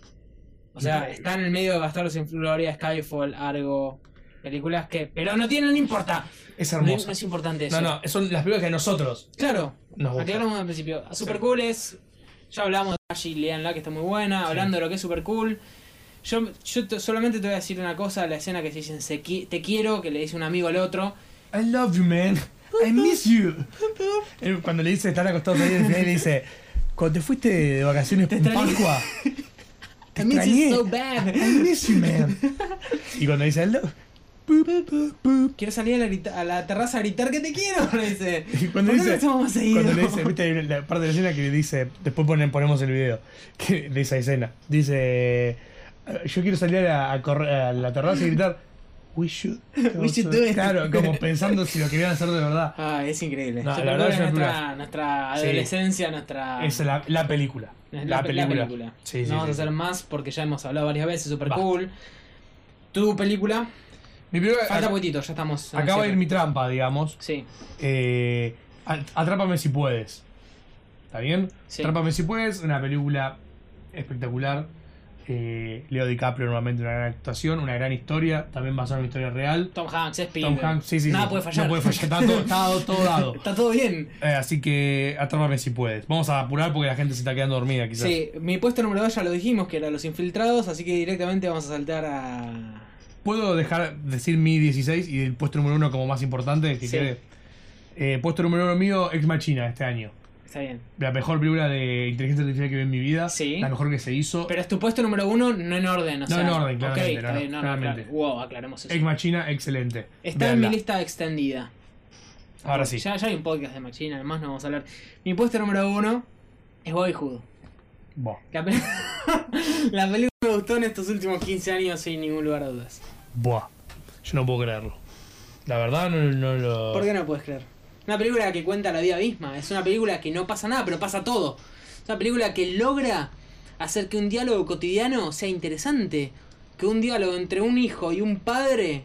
O sea, está en el medio de Bastardos sin Gloria, Skyfall, Argo. Películas que. Pero no tienen, no importa. Es No, hermoso. no es importante eso. No, no, son las películas que a nosotros Claro, nos gustan. aclaramos al principio. Super cool es. Ya hablamos de Ashi, leanla que está muy buena. Hablando de lo que es super cool. Yo, yo te- solamente te voy a decir una cosa: la escena que se dicen "Se qui- te quiero", que le dice un amigo al otro. I love you, man. I miss you. Él, cuando le dice, están acostados ahí, al final le dice, cuando te fuiste de vacaciones en extrañé. Pascua, te I miss extrañé. you so bad. I miss you, man. Y cuando dice, I love... Pup, pup, pup. Quiero salir a la, grita- a la terraza a gritar que te quiero. Le dice. Y cuando ¿Por qué dice, no hacemos más seguido? cuando le dice, viste, hay la parte de la escena que dice, después ponen, ponemos el video que, de esa escena. Dice, yo quiero salir a, a correr a la terraza y gritar, we should, We should do it. Claro, como pensando si lo querían hacer de verdad. Ah, es increíble. No, Super la cool verdad es es una nuestra, película. nuestra Sí. adolescencia, nuestra. Es la, la película. es La, la, película. la película. Sí, sí, no vamos sí, a hacer sí. más porque ya hemos hablado varias veces. Super Va. cool. Tu película. Mi película, Falta ac- poquitito, ya estamos. en el acaba de ir cierre. mi trampa, digamos. Sí. Eh, At- Atrápame si puedes. ¿Está bien? Sí. Atrápame si puedes, una película espectacular. Eh, Leo DiCaprio normalmente una gran actuación, una gran historia, también basada en una historia real. Tom Hanks, es Tom Spielberg. Hanks, sí, sí, Nada sí. puede fallar. No puede fallar, está todo, está dado- todo dado. Está todo bien. Eh, así que atrápame si puedes. Vamos a apurar porque la gente se está quedando dormida quizás. Sí, mi puesto número dos ya lo dijimos, que era Los Infiltrados, así que directamente vamos a saltar a. ¿Puedo dejar decir mi dieciséis y el puesto número uno como más importante? Que Sí. quede? Eh, puesto número uno mío, Ex Machina, este año. Está bien. La mejor película de inteligencia artificial que vi en mi vida. Sí. La mejor que se hizo. Pero es tu puesto número uno, no en orden, o No sea. en orden, ok, claramente, está no, bien, no, no, claramente. claro. Wow, aclaremos eso. Ex Machina, excelente. Está en Véanla. mi lista extendida. Ahora sí. Ya, ya hay un podcast de Machina, además no vamos a hablar. Mi puesto número uno es Boyhood. Buah. La, pe- la película me gustó en estos últimos quince años sin ningún lugar a dudas. Buah. Yo no puedo creerlo. La verdad no, no lo... ¿Por qué no puedes creer? Una película que cuenta la vida misma. Es una película que no pasa nada, pero pasa todo. Es una película que logra hacer que un diálogo cotidiano sea interesante. Que un diálogo entre un hijo y un padre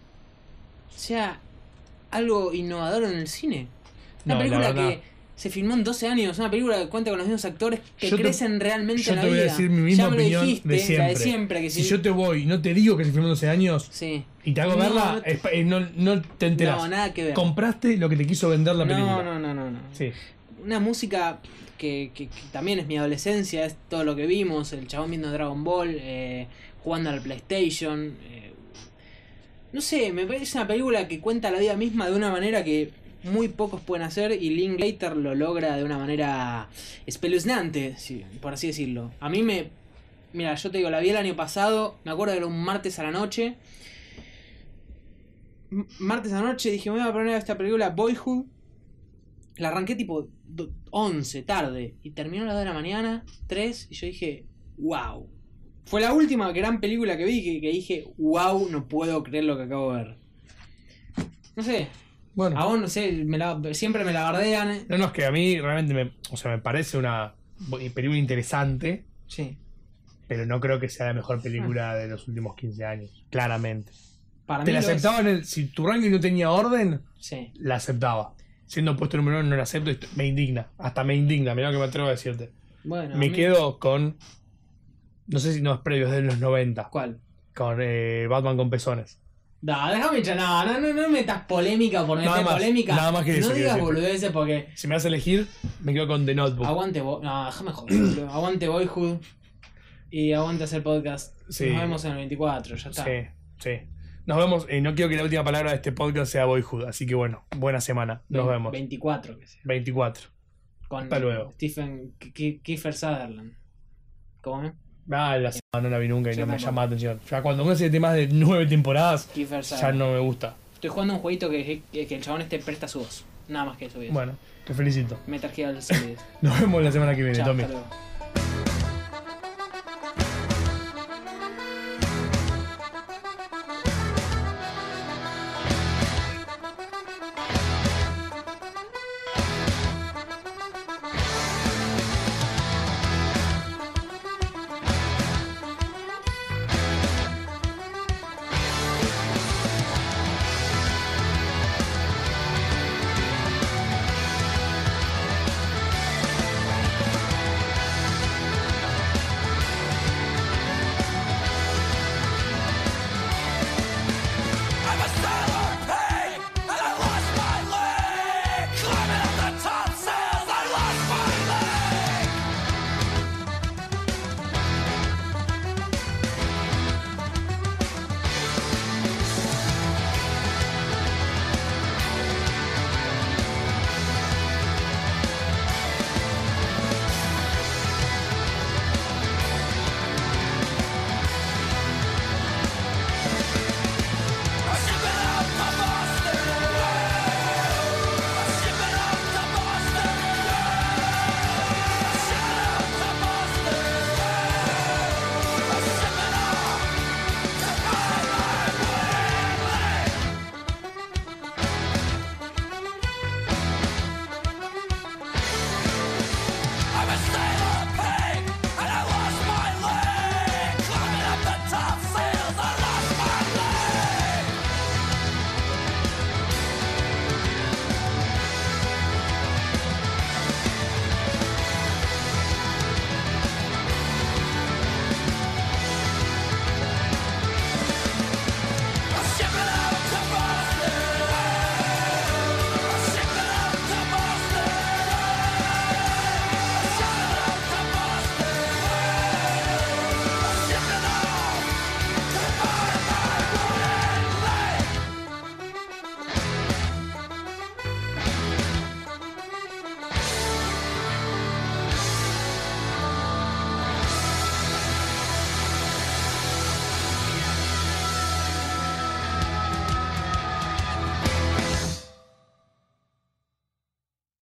sea algo innovador en el cine. Una No, la película verdad. que se filmó en doce años. Una película que cuenta con los mismos actores que Yo te- crecen realmente Yo en la te voy vida. a decir mi misma ya me lo opinión dijiste, de siempre. la de siempre. Que si si, yo te voy y no te digo que se filmó doce años Sí. y te hago No, verla, no te- es pa- eh, no, no te enteras. No, nada que ver. Compraste lo que te quiso vender la película. No, no, no, no, no. Sí. Una música que, que- que también es mi adolescencia, es todo lo que vimos, el chabón viendo Dragon Ball, eh, jugando al PlayStation. eh, no sé, me parece una película que cuenta la vida misma de una manera que muy pocos pueden hacer y Linklater lo logra de una manera espeluznante, sí, por así decirlo. A mí me... Mira, yo te digo, la vi el año pasado, me acuerdo que era un martes a la noche. M- Martes a la noche dije, me voy a poner esta película Boyhood. la arranqué tipo once, tarde, y terminó a las dos de la mañana, tres, y yo dije, wow. Fue la última gran película que vi que, que dije, wow, no puedo creer lo que acabo de ver. No sé. Bueno. A vos, no sé, me la, siempre me la bardean. No, no, es que a mí realmente me, o sea, me parece una película interesante. Sí. Pero no creo que sea la mejor película de los últimos quince años. Claramente. Para Te mí la lo aceptaba es. en el. Si tu ranking no tenía orden, Sí. la aceptaba. Siendo puesto número uno no la acepto y me indigna. Hasta me indigna, mirá lo que me atrevo a decirte. Bueno, a Me mí- quedo con. No sé si no es previos de los noventa. ¿Cuál? Con eh, Batman con pezones. No, déjame echar. No, no, no, no metas polémica por meter Nada más, polémica. nada más que no eso quiero digas decir. boludeces porque. Si me vas a elegir, me quedo con The Notebook. Aguante Bo- No, déjame joder, boludo. Aguante Boyhood. Y aguante hacer podcast. Sí. Nos vemos en el veinticuatro, ya está. Sí, sí. Nos vemos. Eh, no quiero que la última palabra de este podcast sea Boyhood. Así que bueno, buena semana. Nos Ve- vemos. veinticuatro, que sea. veinticuatro. Con Hasta luego. Stephen K- K- Kiefer Sutherland. ¿Cómo es? Ah, la semana no la vi nunca y Yo no me tampoco. llama la atención. Ya cuando uno hace más de nueve temporadas, Kiefer ya Sutherland. no me gusta. Estoy jugando un jueguito que, que, que el chabón este presta su voz. Nada más que eso. voy a decir. Bueno, te felicito. Metal Gear Solid. Nos vemos la semana que viene, Chao, Tommy. hasta luego.